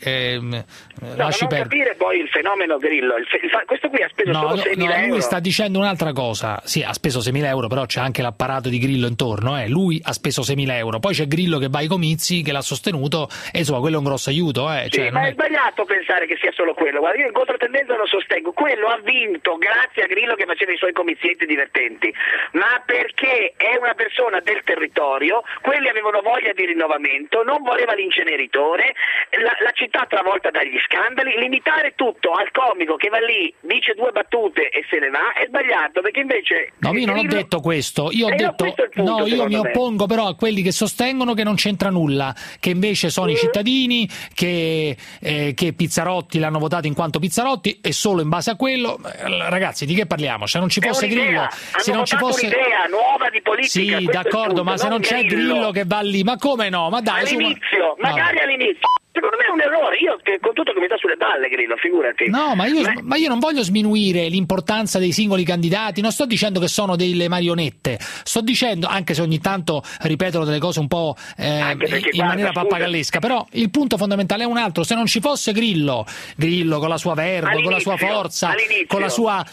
lasci perdere. Capire poi il fenomeno Grillo. Questo qui ha speso solo 6.000 euro. Lui sta dicendo un'altra cosa. Sì, ha speso 6.000 euro, però c'è anche l'apparato di Grillo intorno. Lui ha speso 6.000 euro, poi c'è Grillo che va ai comizi, che l'ha sostenuto, e insomma quello è un grosso aiuto. Sì, ma è sbagliato pensare che sia solo quello. Guarda, io in controtendenza lo sostengo. Quello ha vinto grazie a Grillo, che faceva i suoi comizietti divertenti, ma perché è una persona del territorio. Quelli avevano voglia di rinnovamento, non voleva l'inceneritore, la città travolta dagli scandali. Limitare tutto al comico che va lì, dice due battute e se ne va, è sbagliato, perché invece... No, io non ho detto questo, io ho detto... punto, io mi oppongo però a quelli che sostengono che non c'entra nulla, che invece sono i cittadini, che Pizzarotti l'hanno votato in quanto Pizzarotti, e solo in base a quello. Ragazzi, di che parliamo? Se non ci fosse Grillo, se non ci fosse un'idea nuova di politica, sì, d'accordo, ma se non c'è Grillo che va lì, ma come no? Ma dai, all'inizio, magari all'inizio. Secondo me è un errore, io con tutto che mi sta sulle balle Grillo, figurati. No, ma io non voglio sminuire l'importanza dei singoli candidati, non sto dicendo che sono delle marionette, sto dicendo, anche se ogni tanto ripetono delle cose un po' in maniera pappagallesca, però il punto fondamentale è un altro. Se non ci fosse Grillo con la sua verve, con la sua forza, con la sua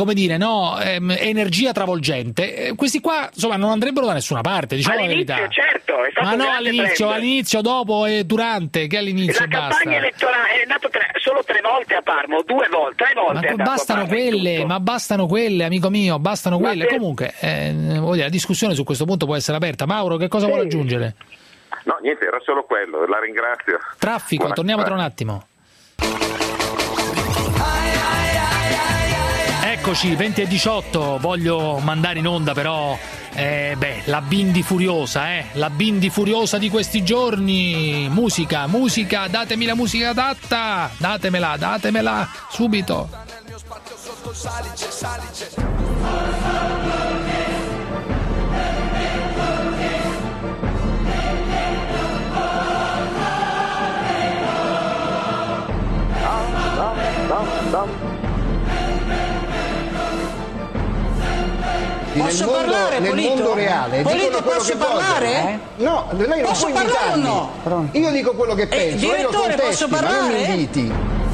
energia travolgente, questi qua insomma non andrebbero da nessuna parte, diciamo la verità. Certo, è stato ma no all'inizio, dopo e durante, che all'inizio la campagna elettorale è nato solo 3 volte a Parma, 2 volte, 3 volte. Ma bastano quelle, amico mio, bastano quelle. Comunque, la discussione su questo punto può essere aperta. Mauro, che cosa vuole aggiungere? No, niente, era solo quello, la ringrazio. Traffico, torniamo tra un attimo. Eccoci, 20:18, voglio mandare in onda però la Bindi furiosa, la Bindi furiosa di questi giorni. Musica, datemi la musica adatta, datemela subito. Posso parlare, nel mondo reale Polito, posso parlare? No, lei non può invitarmi. No? Io dico quello che penso, lei lo contesti, posso parlare? Ma non mi inviti.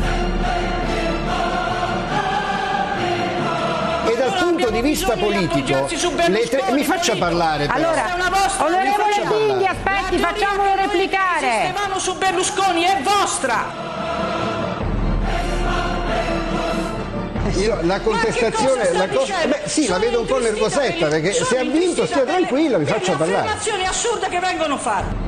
E dal punto di vista politico mi faccia parlare però. Allora, onorevole Bindi, aspetti, facciamolo replicare. Se mano su Berlusconi è vostra. la contestazione, la vedo un po' nervosetta, perché se ha vinto stia tranquillo, mi faccia parlare. Le affermazioni assurde che vengono fatte.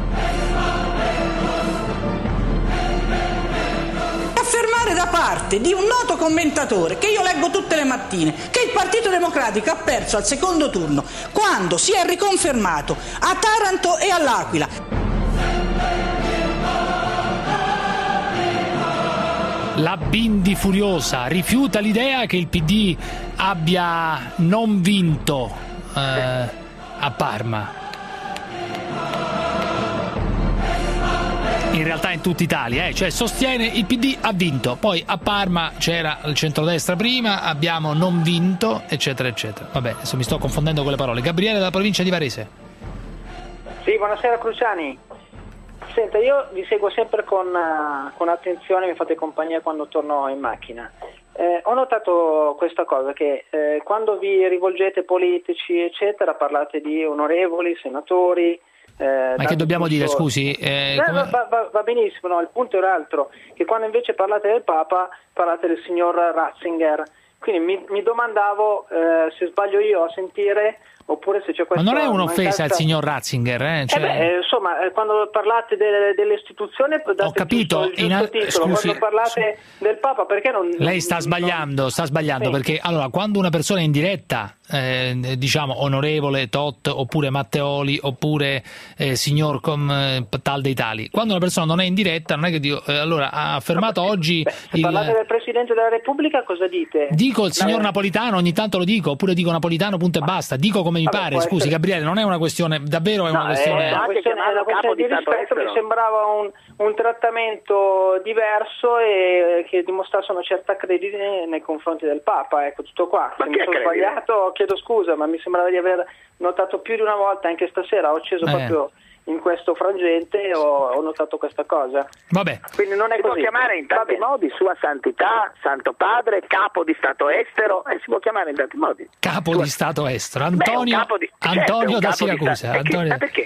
Affermare da parte di un noto commentatore che io leggo tutte le mattine che il Partito Democratico ha perso al secondo turno quando si è riconfermato a Taranto e all'Aquila. La Bindi furiosa rifiuta l'idea che il PD abbia non vinto a Parma. In realtà in tutta Italia, cioè sostiene il PD ha vinto, poi a Parma c'era il centrodestra prima, abbiamo non vinto, eccetera eccetera. Vabbè, adesso mi sto confondendo con le parole. Gabriele dalla provincia di Varese. Sì, buonasera Cruciani. Senta, io vi seguo sempre con attenzione, mi fate compagnia quando torno in macchina. Ho notato questa cosa, che quando vi rivolgete politici eccetera parlate di onorevoli, senatori. Ma che dobbiamo dire, scusi? Va benissimo, no, il punto è l'altro, che quando invece parlate del Papa parlate del signor Ratzinger, quindi mi domandavo se sbaglio io a sentire oppure se c'è questa. Ma non è un'offesa al signor Ratzinger, insomma, quando parlate dell'istituzione ho capito, il giusto titolo. Scusi, quando parlate del Papa perché non. Lei sta sbagliando, sì. Perché allora quando una persona è in diretta, diciamo onorevole tot oppure Matteoli oppure signor tal dei tali, quando una persona non è in diretta non è che dico allora ha affermato oggi se parlate del Presidente della Repubblica cosa dite? Dico il signor Napolitano, ogni tanto lo dico, oppure dico Napolitano punto e basta, dico come mi pare. Scusi Gabriele, non è una questione, davvero è una questione. È una questione di rispetto, mi sembrava un trattamento diverso e che dimostrasse una certa credine nei confronti del Papa, ecco, tutto qua. Se mi sono sbagliato chiedo scusa, ma mi sembrava di aver notato più di una volta, anche stasera ho acceso proprio in questo frangente e ho notato questa cosa. Vabbè. Quindi non è si così. può chiamare in tanti modi, Sua Santità, Santo Padre, Capo di Stato Estero, si può chiamare in tanti modi. Capo di Stato Estero, Antonio da Siracusa. Ma perché?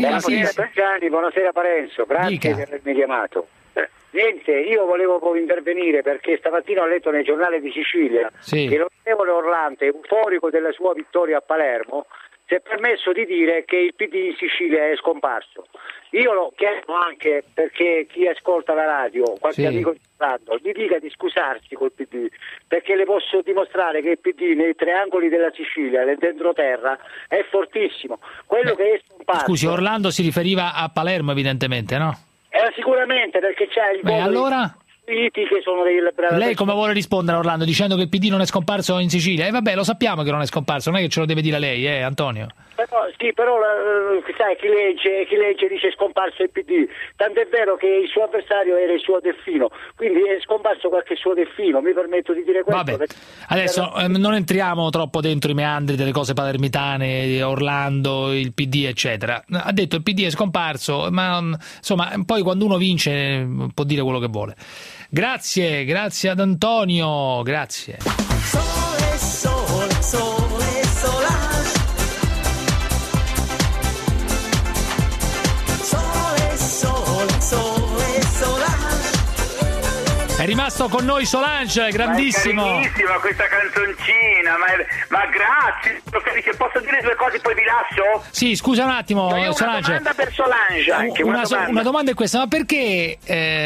Buonasera Parenzo, grazie per avermi chiamato. Niente, io volevo intervenire perché stamattina ho letto nel giornale di Sicilia che l'onorevole Orlante, euforico della sua vittoria a Palermo, si è permesso di dire che il PD in Sicilia è scomparso. Io lo chiedo anche perché chi ascolta la radio, qualche amico di Orlando, mi dica di scusarsi col PD, perché le posso dimostrare che il PD nei tre angoli della Sicilia, nell'entroterra, è fortissimo. Quello che è scomparso. Scusi, Orlando si riferiva a Palermo evidentemente, no? Sicuramente, perché c'è il allora? Che sono Lei come vuole rispondere Orlando dicendo che il PD non è scomparso in Sicilia? Vabbè, lo sappiamo che non è scomparso, non è che ce lo deve dire lei, Antonio. Però sai, chi legge dice scomparso il PD, tanto è vero che il suo avversario era il suo Delfino, quindi è scomparso qualche suo Delfino, mi permetto di dire questo. Vabbè, adesso non entriamo troppo dentro i meandri delle cose palermitane, Orlando, il PD eccetera. Ha detto il PD è scomparso, ma insomma poi quando uno vince può dire quello che vuole. Grazie ad Antonio, grazie. Sole, sole, sole, Solange. Sole, sole, sole, Solange. È rimasto con noi Solange, grandissimo. Ma è carinissima questa canzoncina, ma grazie. Posso dire due cose poi vi lascio? Sì, scusa un attimo, Solange. Una domanda per Solange anche, una domanda è questa, ma perché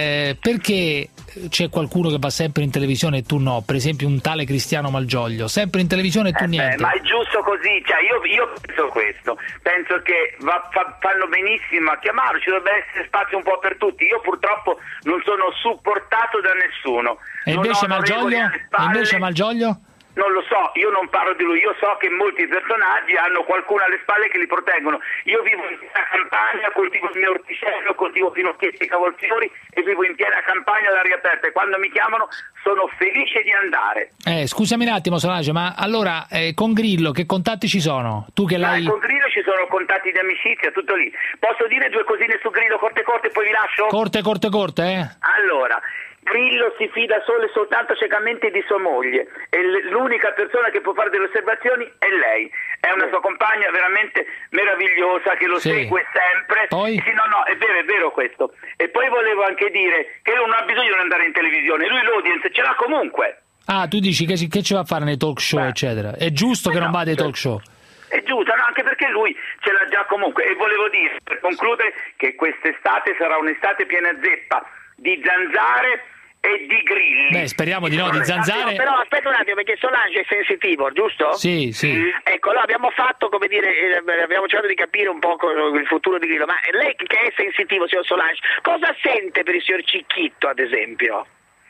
c'è qualcuno che va sempre in televisione e tu no? Per esempio un tale Cristiano Malgioglio, sempre in televisione e tu niente. Ma è giusto così, cioè io penso questo, penso che fanno benissimo a chiamarlo, ci dovrebbe essere spazio un po' per tutti. Io purtroppo non sono supportato da nessuno. E invece Malgioglio? Non lo so, io non parlo di lui, io so che molti personaggi hanno qualcuno alle spalle che li proteggono. Io vivo in piena campagna, coltivo il mio orticello, coltivo finocchietti e cavolfiori e vivo in piena campagna all'aria aperta e quando mi chiamano sono felice di andare. Scusami un attimo Solange, ma allora con Grillo che contatti ci sono? Tu che l'hai... Con Grillo ci sono contatti di amicizia, tutto lì. Posso dire due cosine su Grillo corte e poi vi lascio? Corte, Allora, Grillo si fida solo e soltanto ciecamente di sua moglie e l'unica persona che può fare delle osservazioni è lei. È una sua compagna veramente meravigliosa che lo segue sempre. Poi? Sì, no, è vero questo. E poi volevo anche dire che lui non ha bisogno di andare in televisione, lui l'audience ce l'ha comunque. Ah, tu dici che ci va a fare nei talk show, eccetera. È giusto che non vada ai talk show? È giusto, no, anche perché lui ce l'ha già comunque. E volevo dire, per concludere, che quest'estate sarà un'estate piena zeppa di zanzare e di grilli. Beh, speriamo di no, di zanzare. Però aspetta un attimo, perché Solange è sensitivo, giusto? Sì. Ecco, allora abbiamo fatto, come dire, abbiamo cercato di capire un po' il futuro di Grillo, ma lei che è sensitivo, signor Solange, cosa sente per il signor Cicchitto, ad esempio?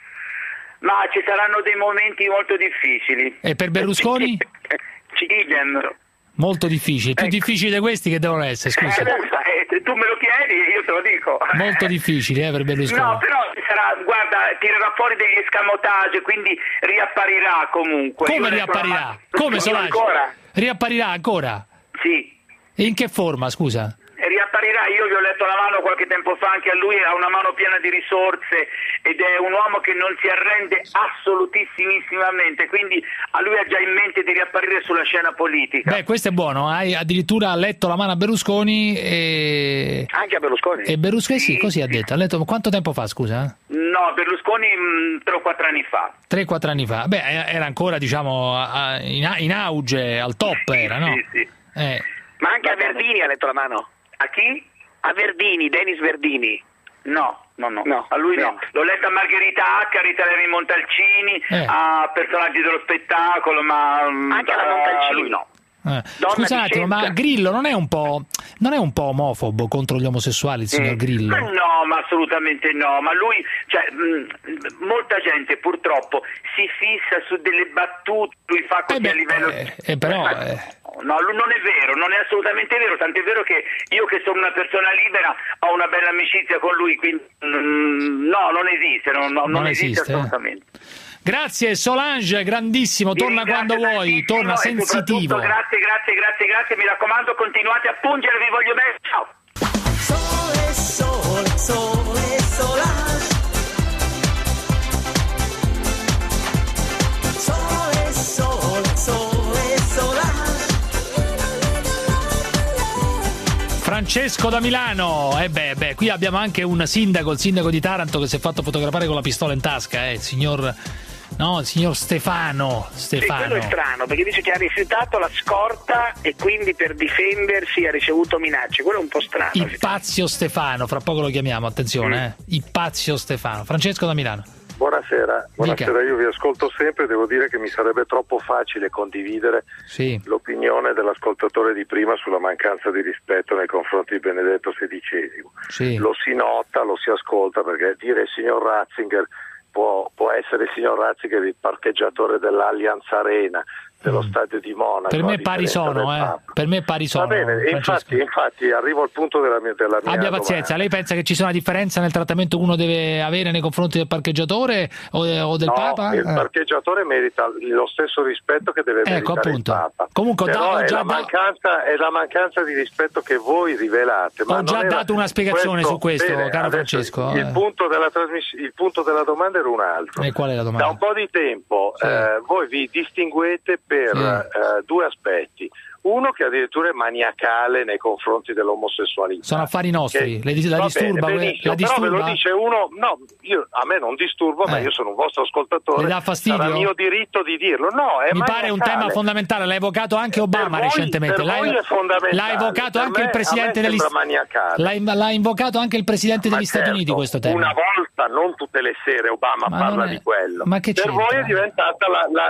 Ma ci saranno dei momenti molto difficili. E per Berlusconi? Idem. Molto difficili, più difficili di questi che devono essere, scusa. Tu me lo chiedi, io te lo dico. Molto difficili, per Berlusconi. No, però guarda, tirerà fuori degli escamotage, quindi riapparirà comunque. Come riapparirà? Come Solange? Riapparirà ancora? Sì. E in che forma, scusa? Riapparirà, io gli ho letto la mano qualche tempo fa, anche a lui ha una mano piena di risorse ed è un uomo che non si arrende assolutissimamente, quindi a lui ha già in mente di riapparire sulla scena politica. Beh, questo è buono, hai addirittura letto la mano a Berlusconi e... Anche a Berlusconi? E Berlusconi sì, così ha detto. Ha letto quanto tempo fa, scusa? No, Berlusconi 3 o 4 anni fa. 3-4 anni fa. Beh, era ancora, diciamo, in auge, al top era, no? Sì. Ma anche a Verdini ha letto la mano? A chi? A Verdini, Denis Verdini. No. A lui no. L'ho letta a Margherita Hack, a Rita Levi Montalcini, a personaggi dello spettacolo, ma anche alla Montalcini lui no. Scusa un attimo, ma Grillo non è un po' omofobo contro gli omosessuali, il signor Grillo? No, ma assolutamente no, ma lui, molta gente purtroppo si fissa su delle battute, lui fa così a livello... No, non è vero, non è assolutamente vero, tant'è vero che io che sono una persona libera ho una bella amicizia con lui, quindi no, non esiste, non esiste assolutamente. Grazie Solange, grandissimo, torna quando vuoi, torna sensitivo. Grazie, mi raccomando, continuate a pungere, vi voglio bene, ciao. Sole, Solange. Sole, Solange. Francesco da Milano, qui abbiamo anche un sindaco, il sindaco di Taranto che si è fatto fotografare con la pistola in tasca, il signor Stefano. Sì, quello è strano, perché dice che ha rifiutato la scorta e quindi per difendersi ha ricevuto minacce, quello è un po' strano. Ipazio Stefano, fra poco lo chiamiamo, attenzione, Ipazio Stefano. Francesco da Milano. Buonasera, io vi ascolto sempre, devo dire che mi sarebbe troppo facile condividere l'opinione dell'ascoltatore di prima sulla mancanza di rispetto nei confronti di Benedetto XVI. Lo si nota, lo si ascolta, perché dire signor Ratzinger può essere il signor Ratzinger il parcheggiatore dell'Allianz Arena, dello stadio di Monaco. Per me pari sono, per me pari sono. Va bene, infatti arrivo al punto della mia Abbia pazienza, lei pensa che ci sia una differenza nel trattamento che uno deve avere nei confronti del parcheggiatore o del Papa? Il parcheggiatore merita lo stesso rispetto che deve meritare il Papa. Comunque è la mancanza di rispetto che voi rivelate. Ho già dato una spiegazione su questo, caro Francesco. Il punto della domanda era un altro. E qual è la domanda? Da un po' di tempo voi vi distinguete per due aspetti. Uno che addirittura è maniacale nei confronti dell'omosessualità. Sono affari nostri, la disturba? Però ve lo dice uno, a me non disturba, ma io sono un vostro ascoltatore. Le dà fastidio? Sarà mio diritto di dirlo. No, è mi pare un tema fondamentale, l'ha evocato anche Obama recentemente. L'ha evocato anche il Presidente degli l'ha invocato anche il Presidente degli Stati Uniti questo tema. Una volta, non tutte le sere Obama parla di quello. Ma che per voi è diventata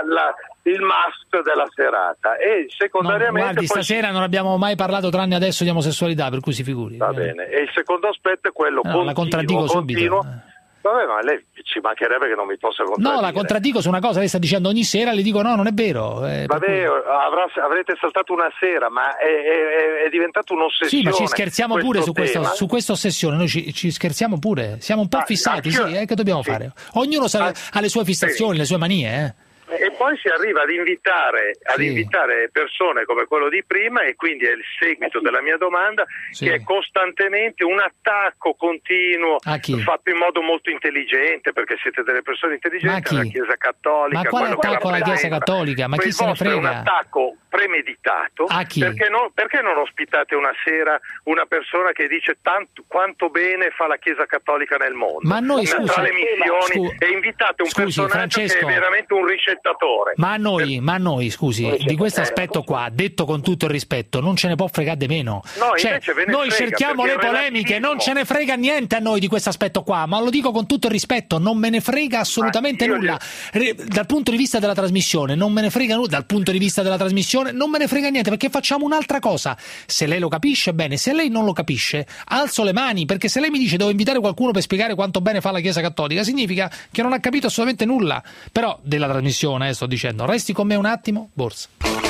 il must della serata e secondariamente guardi, stasera non abbiamo mai parlato tranne adesso di omosessualità, per cui si figuri. Va bene. E il secondo aspetto è quello la contraddico subito. Vabbè, ma lei ci mancherebbe che non mi possa contraddire. No, la contraddico su una cosa, lei sta dicendo ogni sera, le dico no, non è vero. Vabbè, avrete saltato una sera, ma è diventato un'ossessione. Sì, ma ci scherziamo pure su questa ossessione, noi ci scherziamo pure, siamo un po' fissati, che dobbiamo fare? Ognuno ha le sue fissazioni, le sue manie, E poi si arriva ad invitare persone come quello di prima, e quindi è il seguito della mia domanda, che è costantemente un attacco continuo, fatto in modo molto intelligente, perché siete delle persone intelligenti, alla Chiesa Cattolica. Ma quale attacco alla Chiesa Cattolica? Ma chi se ne frega? È un attacco premeditato. A chi? Perché non ospitate una sera una persona che dice quanto bene fa la Chiesa Cattolica nel mondo? Ma noi, tra le missioni, e invitate un personaggio Francesco, che è veramente un ricettatore. Ma a noi, scusi, di questo aspetto qua, detto con tutto il rispetto, non ce ne può fregare di meno. No, cioè, invece ve ne noi frega, cerchiamo le polemiche, non ce ne frega niente a noi di questo aspetto qua, ma lo dico con tutto il rispetto, non me ne frega assolutamente nulla. Dal punto di vista della trasmissione non me ne frega nulla, dal punto di vista della trasmissione non me ne frega niente, perché facciamo un'altra cosa. Se lei lo capisce, bene, se lei non lo capisce, alzo le mani, perché se lei mi dice devo invitare qualcuno per spiegare quanto bene fa la Chiesa Cattolica, significa che non ha capito assolutamente nulla. Però della trasmissione, sto dicendo, resti con me un attimo, Borsa.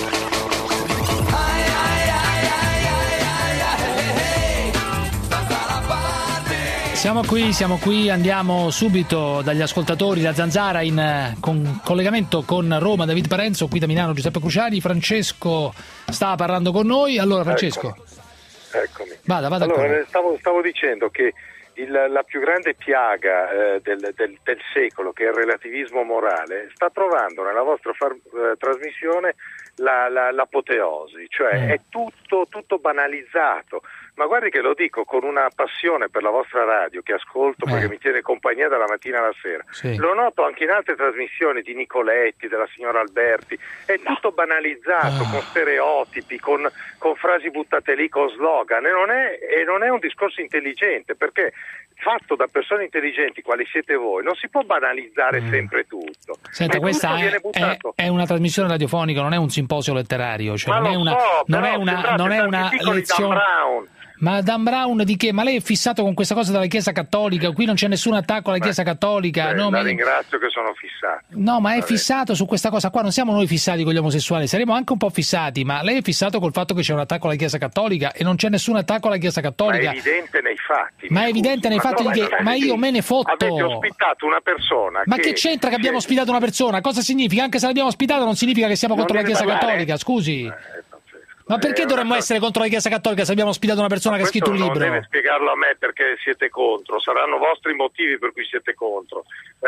Siamo qui, andiamo subito dagli ascoltatori da Zanzara in collegamento con Roma, David Parenzo, qui da Milano Giuseppe Cruciani. Francesco stava parlando con noi. Allora Francesco. Eccomi. Vada. Allora, stavo dicendo che la più grande piaga del secolo, che è il relativismo morale, sta trovando nella vostra trasmissione l'apoteosi, cioè è tutto banalizzato. Ma guardi che lo dico con una passione per la vostra radio che ascolto perché mi tiene compagnia dalla mattina alla sera. Sì. Lo noto anche in altre trasmissioni di Nicoletti, della signora Alberti, è tutto banalizzato, con stereotipi, con frasi buttate lì, con slogan, e non è un discorso intelligente, perché fatto da persone intelligenti quali siete voi non si può banalizzare sempre tutto. Senta, questa è una trasmissione radiofonica, non è un simposio letterario, cioè non è una lezione. Ma Dan Brown di che? Ma lei è fissato con questa cosa della Chiesa Cattolica? Qui non c'è nessun attacco alla Chiesa Cattolica. No, la ringrazio che sono fissato. No, ma è fissato su questa cosa qua. Non siamo noi fissati con gli omosessuali, saremo anche un po' fissati, ma lei è fissato col fatto che c'è un attacco alla Chiesa Cattolica e non c'è nessun attacco alla Chiesa Cattolica. Ma è evidente nei fatti. Ma è evidente nei fatti di che? Ma io me ne fotto. Avete ospitato una persona. Ma che c'entra che abbiamo ospitato una persona? Cosa significa? Anche se l'abbiamo ospitata non significa che siamo contro la Chiesa Cattolica, scusi. Ma perché dovremmo essere contro la Chiesa Cattolica se abbiamo ospitato una persona che ha scritto un libro? Non deve spiegarlo a me perché siete contro, saranno vostri motivi per cui siete contro.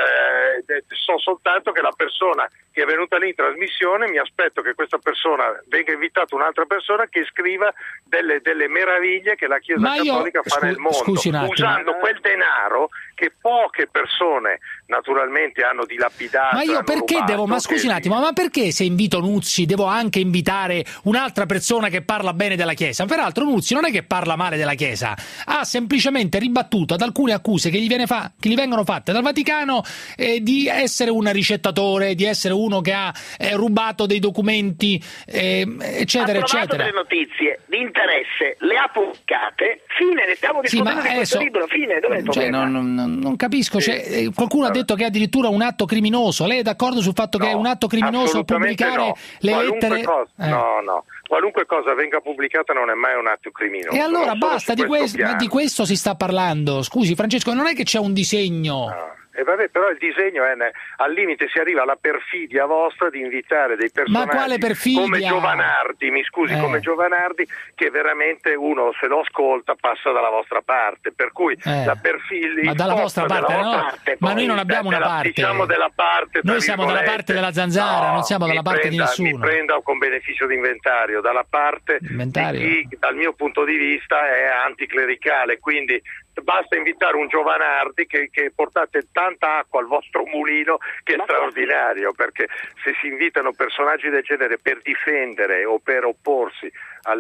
So soltanto che la persona che è venuta lì in trasmissione, mi aspetto che questa persona venga invitata un'altra persona che scriva delle meraviglie che la Chiesa Cattolica fa nel mondo, usando quel denaro che poche persone naturalmente hanno dilapidato. Ma io perché devo, ma scusi un attimo, ma perché se invito Nuzzi devo anche invitare un'altra persona che parla bene della Chiesa? Peraltro Nuzzi non è che parla male della Chiesa, ha semplicemente ribattuto ad alcune accuse che gli vengono fatte dal Vaticano di essere un ricettatore, di essere uno che ha rubato dei documenti, eccetera, eccetera. Le notizie di interesse le ha pubblicate, fine, ne stiamo discutendo di questo libro, fine, dov'è il problema? Non capisco, qualcuno ha detto che è addirittura un atto criminoso. Lei è d'accordo sul fatto che è un atto criminoso pubblicare le lettere? No. Qualunque cosa venga pubblicata non è mai un atto criminoso. E allora basta, di questo si sta parlando. Scusi Francesco, non è che c'è un disegno. No. Vabbè, però il disegno è al limite, si arriva alla perfidia vostra di invitare dei personaggi. Ma quale perfidia? Come Giovanardi, mi scusi, come Giovanardi, che veramente uno se lo ascolta passa dalla vostra parte, per cui la perfidia. Ma dalla vostra parte, no? Ma noi non abbiamo una parte. Diciamo della parte. Noi siamo dalla parte della Zanzara, non siamo dalla parte di nessuno. Mi prenda con beneficio di inventario, dalla parte di chi, dal mio punto di vista, è anticlericale, quindi basta invitare un Giovanardi che portate tanta acqua al vostro mulino che è straordinario, perché se si invitano personaggi del genere per difendere o per opporsi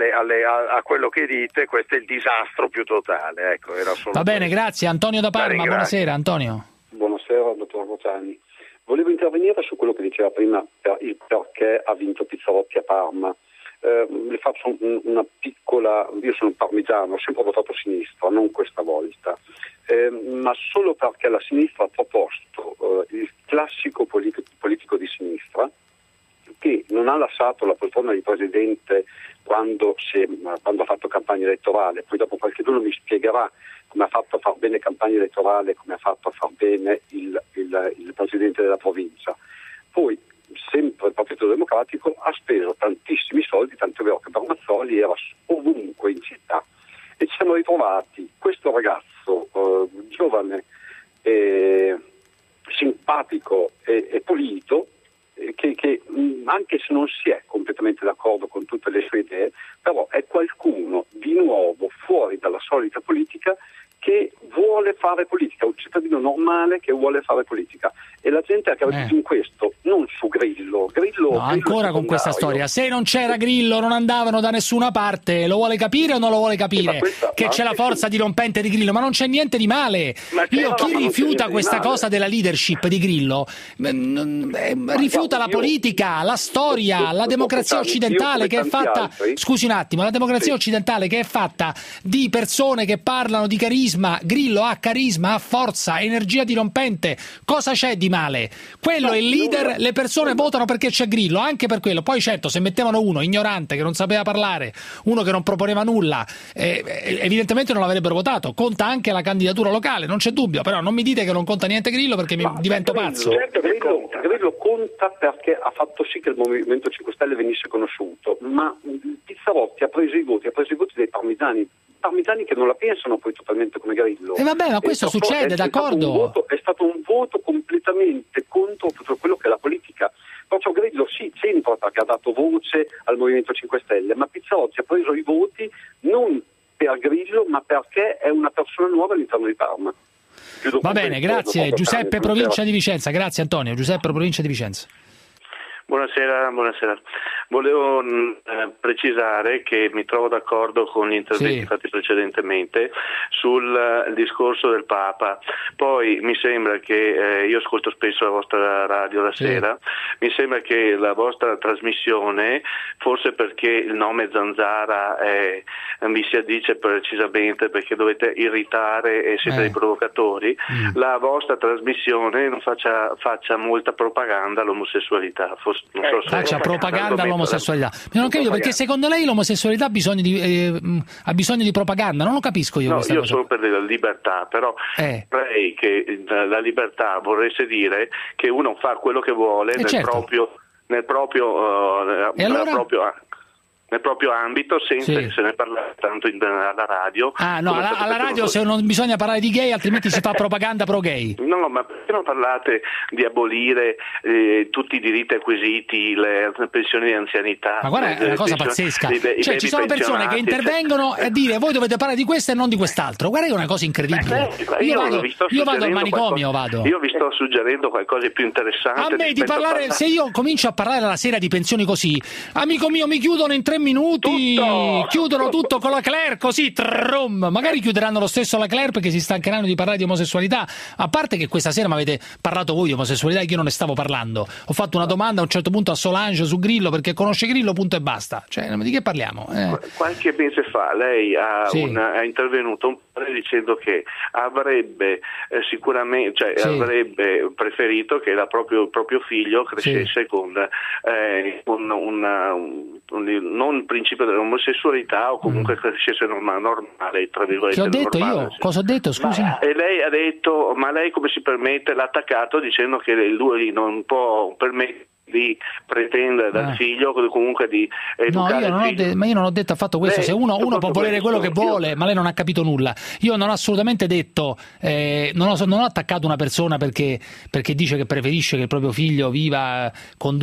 a quello che dite, questo è il disastro più totale. Ecco, era solo Va bene, grazie. Antonio da Parma, buonasera Antonio. Buonasera dottor Cruciani. Volevo intervenire su quello che diceva prima, il perché ha vinto Pizzarotti a Parma. Le faccio una piccola, io sono parmigiano, ho sempre votato a sinistra, non questa volta, ma solo perché la sinistra ha proposto il classico politico di sinistra che non ha lasciato la poltrona di presidente quando ha fatto campagna elettorale, poi dopo qualcuno mi spiegherà come ha fatto a far bene campagna elettorale, come ha fatto a far bene il presidente della provincia. Poi sempre il Partito Democratico ha speso tantissimi soldi, tanto è vero che Bernazzoli era ovunque in città, e ci siamo ritrovati questo ragazzo giovane, simpatico e pulito, che anche se non si è completamente d'accordo con tutte le sue idee, però è qualcuno di nuovo fuori dalla solita politica che vuole fare politica, un cittadino normale che vuole fare politica, e la gente ha capito in questo, non su Grillo. No, ancora con questa storia, se non c'era Grillo non andavano da nessuna parte, lo vuole capire o non lo vuole capire? Che c'è la forza dirompente di Grillo, ma non c'è niente di male. Chi rifiuta questa cosa della leadership di Grillo rifiuta la politica, la storia, la democrazia occidentale che è fatta, scusi un attimo, la democrazia occidentale che è fatta di persone che parlano di carisma. Grillo ha carisma, ha forza, energia dirompente. Cosa c'è di male? Quello è il leader, le persone votano perché c'è Grillo, anche per quello. Poi certo, se mettevano uno ignorante che non sapeva parlare, uno che non proponeva nulla, evidentemente non l'avrebbero votato. Conta anche la candidatura locale, non c'è dubbio, però non mi dite che non conta niente Grillo perché mi divento pazzo. Certo, Grillo conta perché ha fatto sì che il Movimento 5 Stelle venisse conosciuto, ma Pizzarotti ha preso i voti dei parmigiani che non la pensano poi totalmente come Grillo. E vabbè, ma questo succede, d'accordo? È stato un voto completamente contro tutto quello che è la politica. Perciò Grillo sì, c'entra perché ha dato voce al Movimento 5 Stelle, ma Pizzarotti ha preso i voti non per Grillo, ma perché è una persona nuova all'interno di Parma. Va bene, grazie. Giuseppe, provincia di Vicenza. Grazie Antonio. Giuseppe, provincia di Vicenza. Buonasera. Volevo precisare che mi trovo d'accordo con gli interventi fatti precedentemente sul discorso del Papa. Poi mi sembra che io ascolto spesso la vostra radio la sera, mi sembra che la vostra trasmissione, forse perché il nome Zanzara vi si addice precisamente perché dovete irritare e siete dei provocatori, la vostra trasmissione non faccia molta propaganda all'omosessualità. Faccia propaganda all'omosessualità. Non capito perché secondo lei l'omosessualità ha bisogno di propaganda, non lo capisco io. No, io sono per la libertà, però vorrei che la libertà vorresse dire che uno fa quello che vuole nel proprio ambito senza che se ne parla tanto alla radio. Alla radio se non bisogna parlare di gay, altrimenti si fa propaganda pro gay. No, ma perché non parlate di abolire tutti i diritti acquisiti, le pensioni di anzianità? Ma guarda, è una cosa pazzesca. Cioè ci sono persone che intervengono a dire voi dovete parlare di questo e non di quest'altro. Guarda, è una cosa incredibile. Io vado al manicomio, Io vi sto suggerendo qualcosa di più interessante. A me di parlare, se io comincio a parlare la sera di pensioni così, amico mio, mi chiudono in 3 minuti, chiudono tutto con la Claire così, magari chiuderanno lo stesso la Claire perché si stancheranno di parlare di omosessualità. A parte che questa sera mi avete parlato voi di omosessualità e io non ne stavo parlando, ho fatto una domanda a un certo punto a Solange su Grillo perché conosce Grillo, punto e basta. Cioè, di che parliamo? Qualche mese fa lei è intervenuto un po' dicendo che avrebbe sicuramente, avrebbe preferito che il proprio figlio crescesse con non il principio dell'omosessualità o comunque crescesse normale, tra virgolette. Che ho detto normale, io? Cosa ho detto? Scusi. E lei ha detto, ma lei come si permette? L'ha attaccato dicendo che lui non può permettere di pretendere dal figlio comunque di educare ma io non ho detto affatto questo. Se uno può volere quello che vuole, ma lei non ha capito nulla. Io non ho assolutamente detto non ho attaccato una persona perché dice che preferisce che il proprio figlio viva con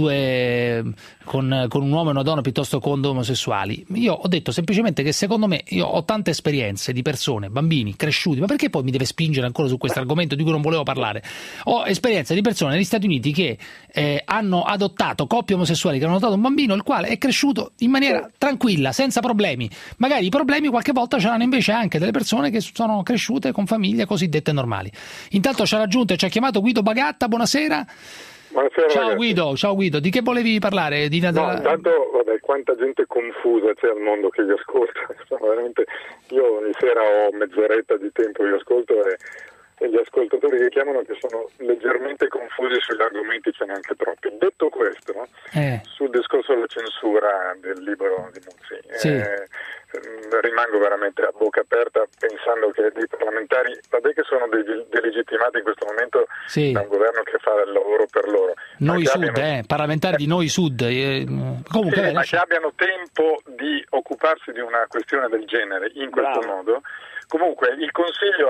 un uomo e una donna piuttosto con due omosessuali. Io ho detto semplicemente che secondo me, io ho tante esperienze di persone, bambini cresciuti, ma perché poi mi deve spingere ancora su questo argomento di cui non volevo parlare? Ho esperienze di persone negli Stati Uniti che hanno adottato coppie omosessuali che hanno adottato un bambino il quale è cresciuto in maniera tranquilla, senza problemi. Magari i problemi qualche volta ce l'hanno invece anche delle persone che sono cresciute con famiglie cosiddette normali. Intanto ci ha raggiunto e ci ha chiamato Guido Bagatta, buonasera. Buonasera, ciao Guido, di che volevi parlare? No, intanto quanta gente confusa c'è al mondo che vi ascolta. Veramente, io ogni sera ho mezz'oretta di tempo di ascolto e gli ascoltatori che chiamano che sono leggermente confusi sugli argomenti, ce n'è anche troppi. Detto questo, sul discorso della censura del libro di Muzzi, rimango veramente a bocca aperta pensando che dei parlamentari, vabbè che sono delegittimati in questo momento da un governo che fa il lavoro per loro. Noi Sud, parlamentari di Noi Sud. Comunque, ma che abbiano tempo di occuparsi di una questione del genere in questo modo. Comunque il consiglio è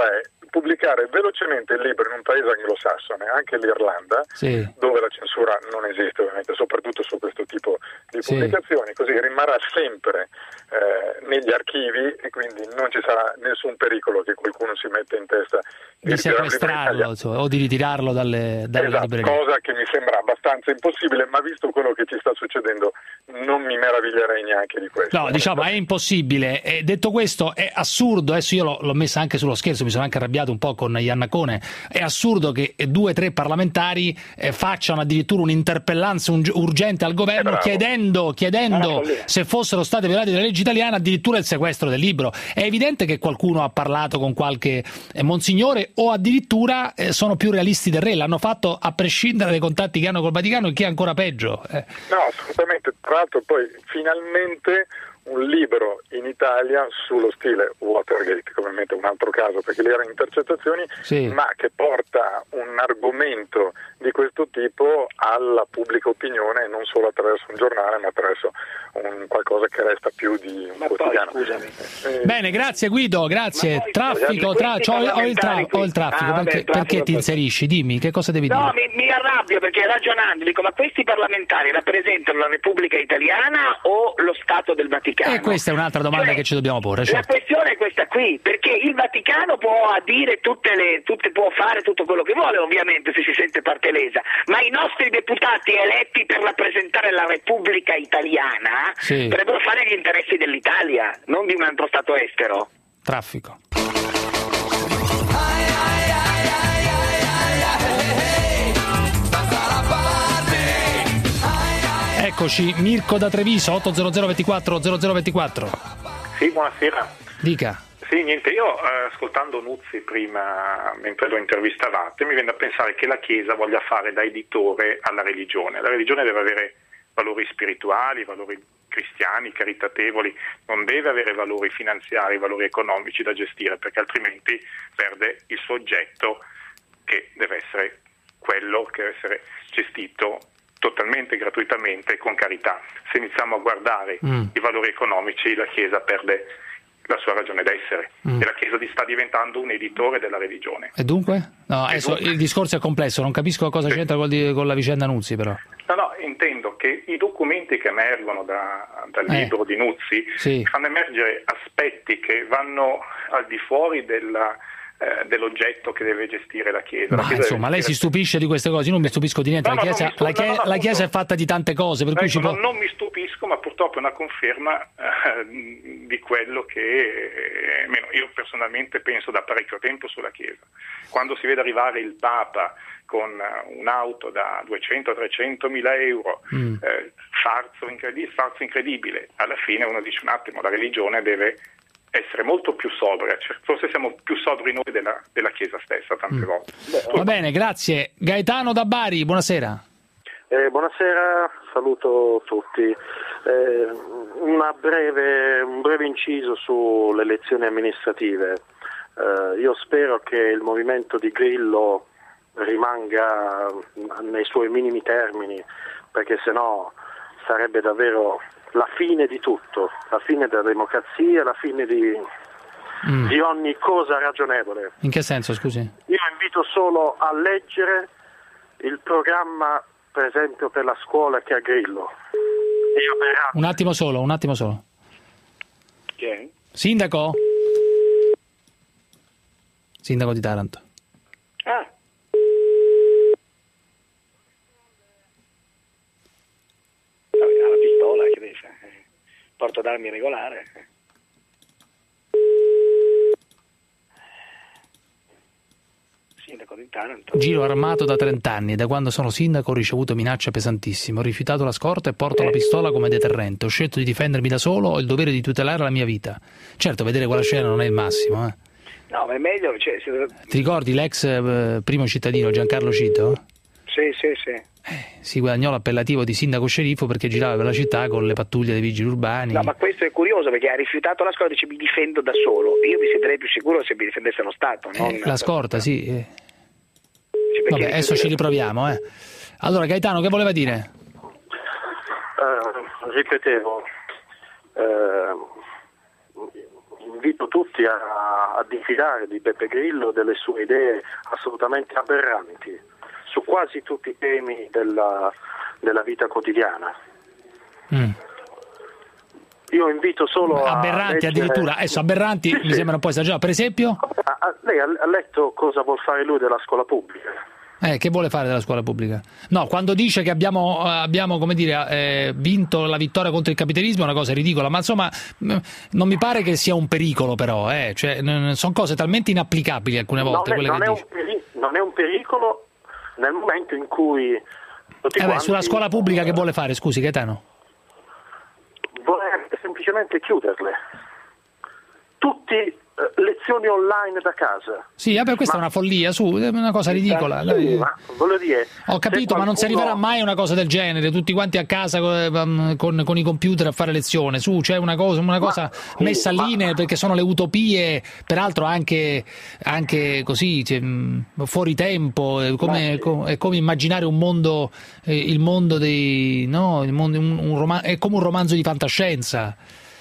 pubblicare velocemente il libro in un paese anglosassone, anche l'Irlanda, dove la censura non esiste ovviamente, soprattutto su questo tipo di pubblicazioni, così rimarrà sempre negli archivi e quindi non ci sarà nessun pericolo che qualcuno si metta in testa di sequestrarlo o di ritirarlo dalle librerie. Cosa che mi sembra abbastanza impossibile, ma visto quello che ci sta succedendo non mi meraviglierei neanche di questo. No, diciamo è impossibile. Detto questo, è assurdo, adesso io l'ho messa anche sullo scherzo, mi sono anche arrabbiato un po' con Iannacone, è assurdo che 2 o 3 parlamentari facciano addirittura un'interpellanza urgente al governo chiedendo se fossero state violate le leggi italiane addirittura il sequestro del libro. È evidente che qualcuno ha parlato con qualche monsignore o addirittura sono più realisti del re, l'hanno fatto a prescindere dai contatti che hanno col Vaticano, e che è ancora peggio. No, assolutamente. Tra l'altro poi finalmente un libro in Italia sullo stile Watergate, che ovviamente è un altro caso perché lì erano intercettazioni, ma che porta un argomento di questo tipo alla pubblica opinione, non solo attraverso un giornale ma attraverso qualcosa che resta più di un quotidiano. Bene, grazie Guido, grazie. Traffico, ho il traffico, perché ti inserisci? Dimmi, che cosa devi dire? No, mi arrabbio perché ragionando dico, ma questi parlamentari rappresentano la Repubblica Italiana o lo Stato del Vaticano? E questa è un'altra domanda che ci dobbiamo porre. La questione è questa qui, perché il Vaticano può dire può fare tutto quello che vuole, ovviamente, se si sente parte lesa, ma i nostri deputati eletti per rappresentare la Repubblica Italiana dovrebbero fare gli interessi dell'Italia, non di un altro Stato estero. Traffico. Eccoci, Mirko da Treviso, 800 24 0024. Sì, buonasera. Dica. Sì, niente, io ascoltando Nuzzi prima, mentre lo intervistavate, mi viene a pensare che la Chiesa voglia fare da editore alla religione. La religione deve avere valori spirituali, valori cristiani, caritatevoli, non deve avere valori finanziari, valori economici da gestire, perché altrimenti perde il suo oggetto, che deve essere quello che deve essere gestito totalmente gratuitamente e con carità. Se iniziamo a guardare i valori economici, la Chiesa perde la sua ragione d'essere e la Chiesa sta diventando un editore della religione. E dunque? No, adesso il discorso è complesso, non capisco cosa c'entra con la vicenda Nuzzi, però. No, intendo che i documenti che emergono dal libro di Nuzzi fanno emergere aspetti che vanno al di fuori dell'oggetto che deve gestire la Chiesa. Ma insomma, lei si stupisce di queste cose, io non mi stupisco di niente, la Chiesa è fatta di tante cose, per cui non mi stupisco, ma purtroppo è una conferma di quello che io personalmente penso da parecchio tempo sulla Chiesa. Quando si vede arrivare il Papa con un'auto da 200-300 mila euro, farzo incredibile, alla fine uno dice un attimo, la religione deve essere molto più sobria, forse siamo più sobri noi della Chiesa stessa tante volte. Va bene, grazie. Gaetano da Bari, buonasera. Buonasera, saluto tutti. Un breve inciso sulle elezioni amministrative. Io spero che il movimento di Grillo rimanga nei suoi minimi termini, perché sennò sarebbe davvero la fine di tutto, la fine della democrazia, la fine di ogni cosa ragionevole. In che senso, scusi? Io invito solo a leggere il programma, per esempio, per la scuola che ha Grillo. Un attimo solo. Chi è? Sindaco di Taranto. La pistola che dice, porto d'armi regolare. Sindaco di Taranto. Giro armato da 30 anni, da quando sono sindaco ho ricevuto minacce pesantissime, ho rifiutato la scorta e porto la pistola come deterrente, ho scelto di difendermi da solo, ho il dovere di tutelare la mia vita. Certo, vedere quella scena non è il massimo, No, ma è meglio... Ti ricordi l'ex primo cittadino Giancarlo Cito? Sì. Si guadagnò l'appellativo di sindaco sceriffo perché girava per la città con le pattuglie dei vigili urbani. No, ma questo è curioso perché ha rifiutato la scorta e dice mi difendo da solo. Io mi sentirei più sicuro se mi difendesse lo Stato. La scorta, sì. Vabbè, adesso ci riproviamo. Allora, Gaetano, che voleva dire? Ripetevo, invito tutti a a diffidare di Beppe Grillo, delle sue idee assolutamente aberranti su quasi tutti i temi della vita quotidiana. Io invito solo aberranti a leggere... addirittura, adesso aberranti mi sembra un po' esagerato. Per esempio? Lei ha letto cosa vuol fare lui della scuola pubblica? Che vuole fare della scuola pubblica? No, quando dice che abbiamo come dire, vinto la vittoria contro il capitalismo è una cosa ridicola, ma insomma non mi pare che sia un pericolo, però, cioè, sono cose talmente inapplicabili alcune volte. Non è un pericolo nel momento in cui sulla scuola pubblica che vuole fare, scusi Gaetano? Vorrei semplicemente chiuderle. Tutti lezioni online da casa. Sì, questa è una follia, è una cosa ridicola. Voglio dire, ho capito, ma non si arriverà mai a una cosa del genere, tutti quanti a casa con i computer a fare lezione, c'è una cosa messa lì perché sono le utopie, peraltro anche così, fuori tempo, è come immaginare un mondo, il mondo dei è come un romanzo di fantascienza.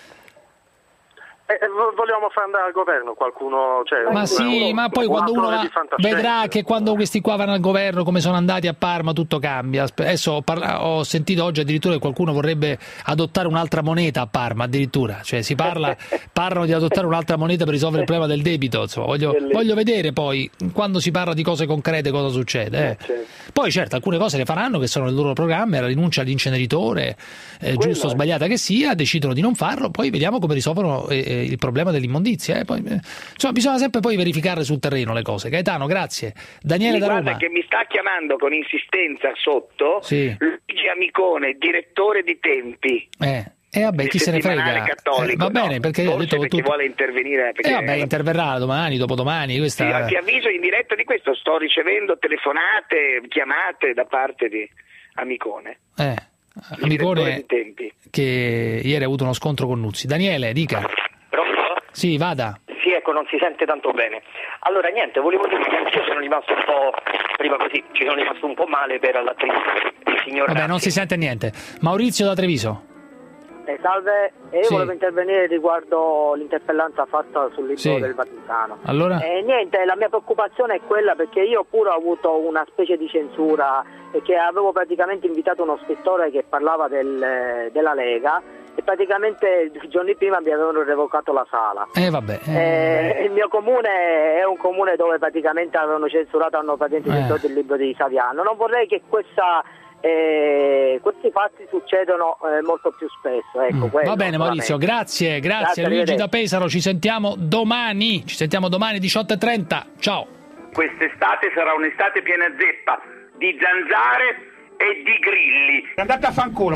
Vogliamo far andare al governo qualcuno? Ma poi quando uno vedrà che quando questi qua vanno al governo, come sono andati a Parma, tutto cambia. Adesso ho sentito oggi addirittura che qualcuno vorrebbe adottare un'altra moneta a Parma, addirittura, cioè parlano di adottare un'altra moneta per risolvere il problema del debito. Insomma, voglio vedere poi quando si parla di cose concrete cosa succede. Poi certo alcune cose le faranno che sono nel loro programma, la rinuncia all'inceneritore, giusto o sbagliata che sia, decidono di non farlo, poi vediamo come risolvono il problema dell'immondizia. Poi, insomma, bisogna sempre poi verificare sul terreno le cose. Gaetano, grazie. Daniele da Roma. Guarda che mi sta chiamando con insistenza sotto Luigi Amicone, direttore di Tempi. Vabbè, chi se ne frega. Va bene, perché io ho detto perché vuole intervenire. Interverrà domani, dopodomani. Questa... Ti avviso in diretta di questo, sto ricevendo telefonate, chiamate da parte di Amicone. Amicone che ieri ha avuto uno scontro con Nuzzi. Daniele, dica. Pronto? Sì, vada. Sì, ecco, non si sente tanto bene. Allora, niente, volevo dire che anch'io sono rimasto un po', prima così, ci sono rimasto un po' male per l'attrice, il signor Vabbè, non si sente niente. Maurizio da Treviso. Salve, io volevo intervenire riguardo l'interpellanza fatta sul libro del Vaticano. Allora? Niente, la mia preoccupazione è quella perché io pure ho avuto una specie di censura, perché avevo praticamente invitato uno scrittore che parlava della Lega e praticamente giorni prima mi avevano revocato la sala. Il mio comune è un comune dove praticamente avevano censurato, hanno censurato il libro di Saviano. Non vorrei che questi fatti succedono molto più spesso. Va bene Maurizio, grazie Luigi da Pesaro, ci sentiamo domani 18:30. Ciao. Quest'estate sarà un'estate piena zeppa di zanzare e di grilli. Andate a fanculo.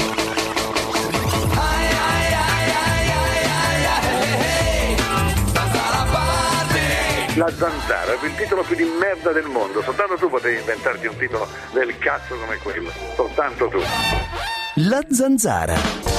La Zanzara è il titolo più di merda del mondo, soltanto tu potevi inventarti un titolo del cazzo come quello, soltanto tu. La Zanzara.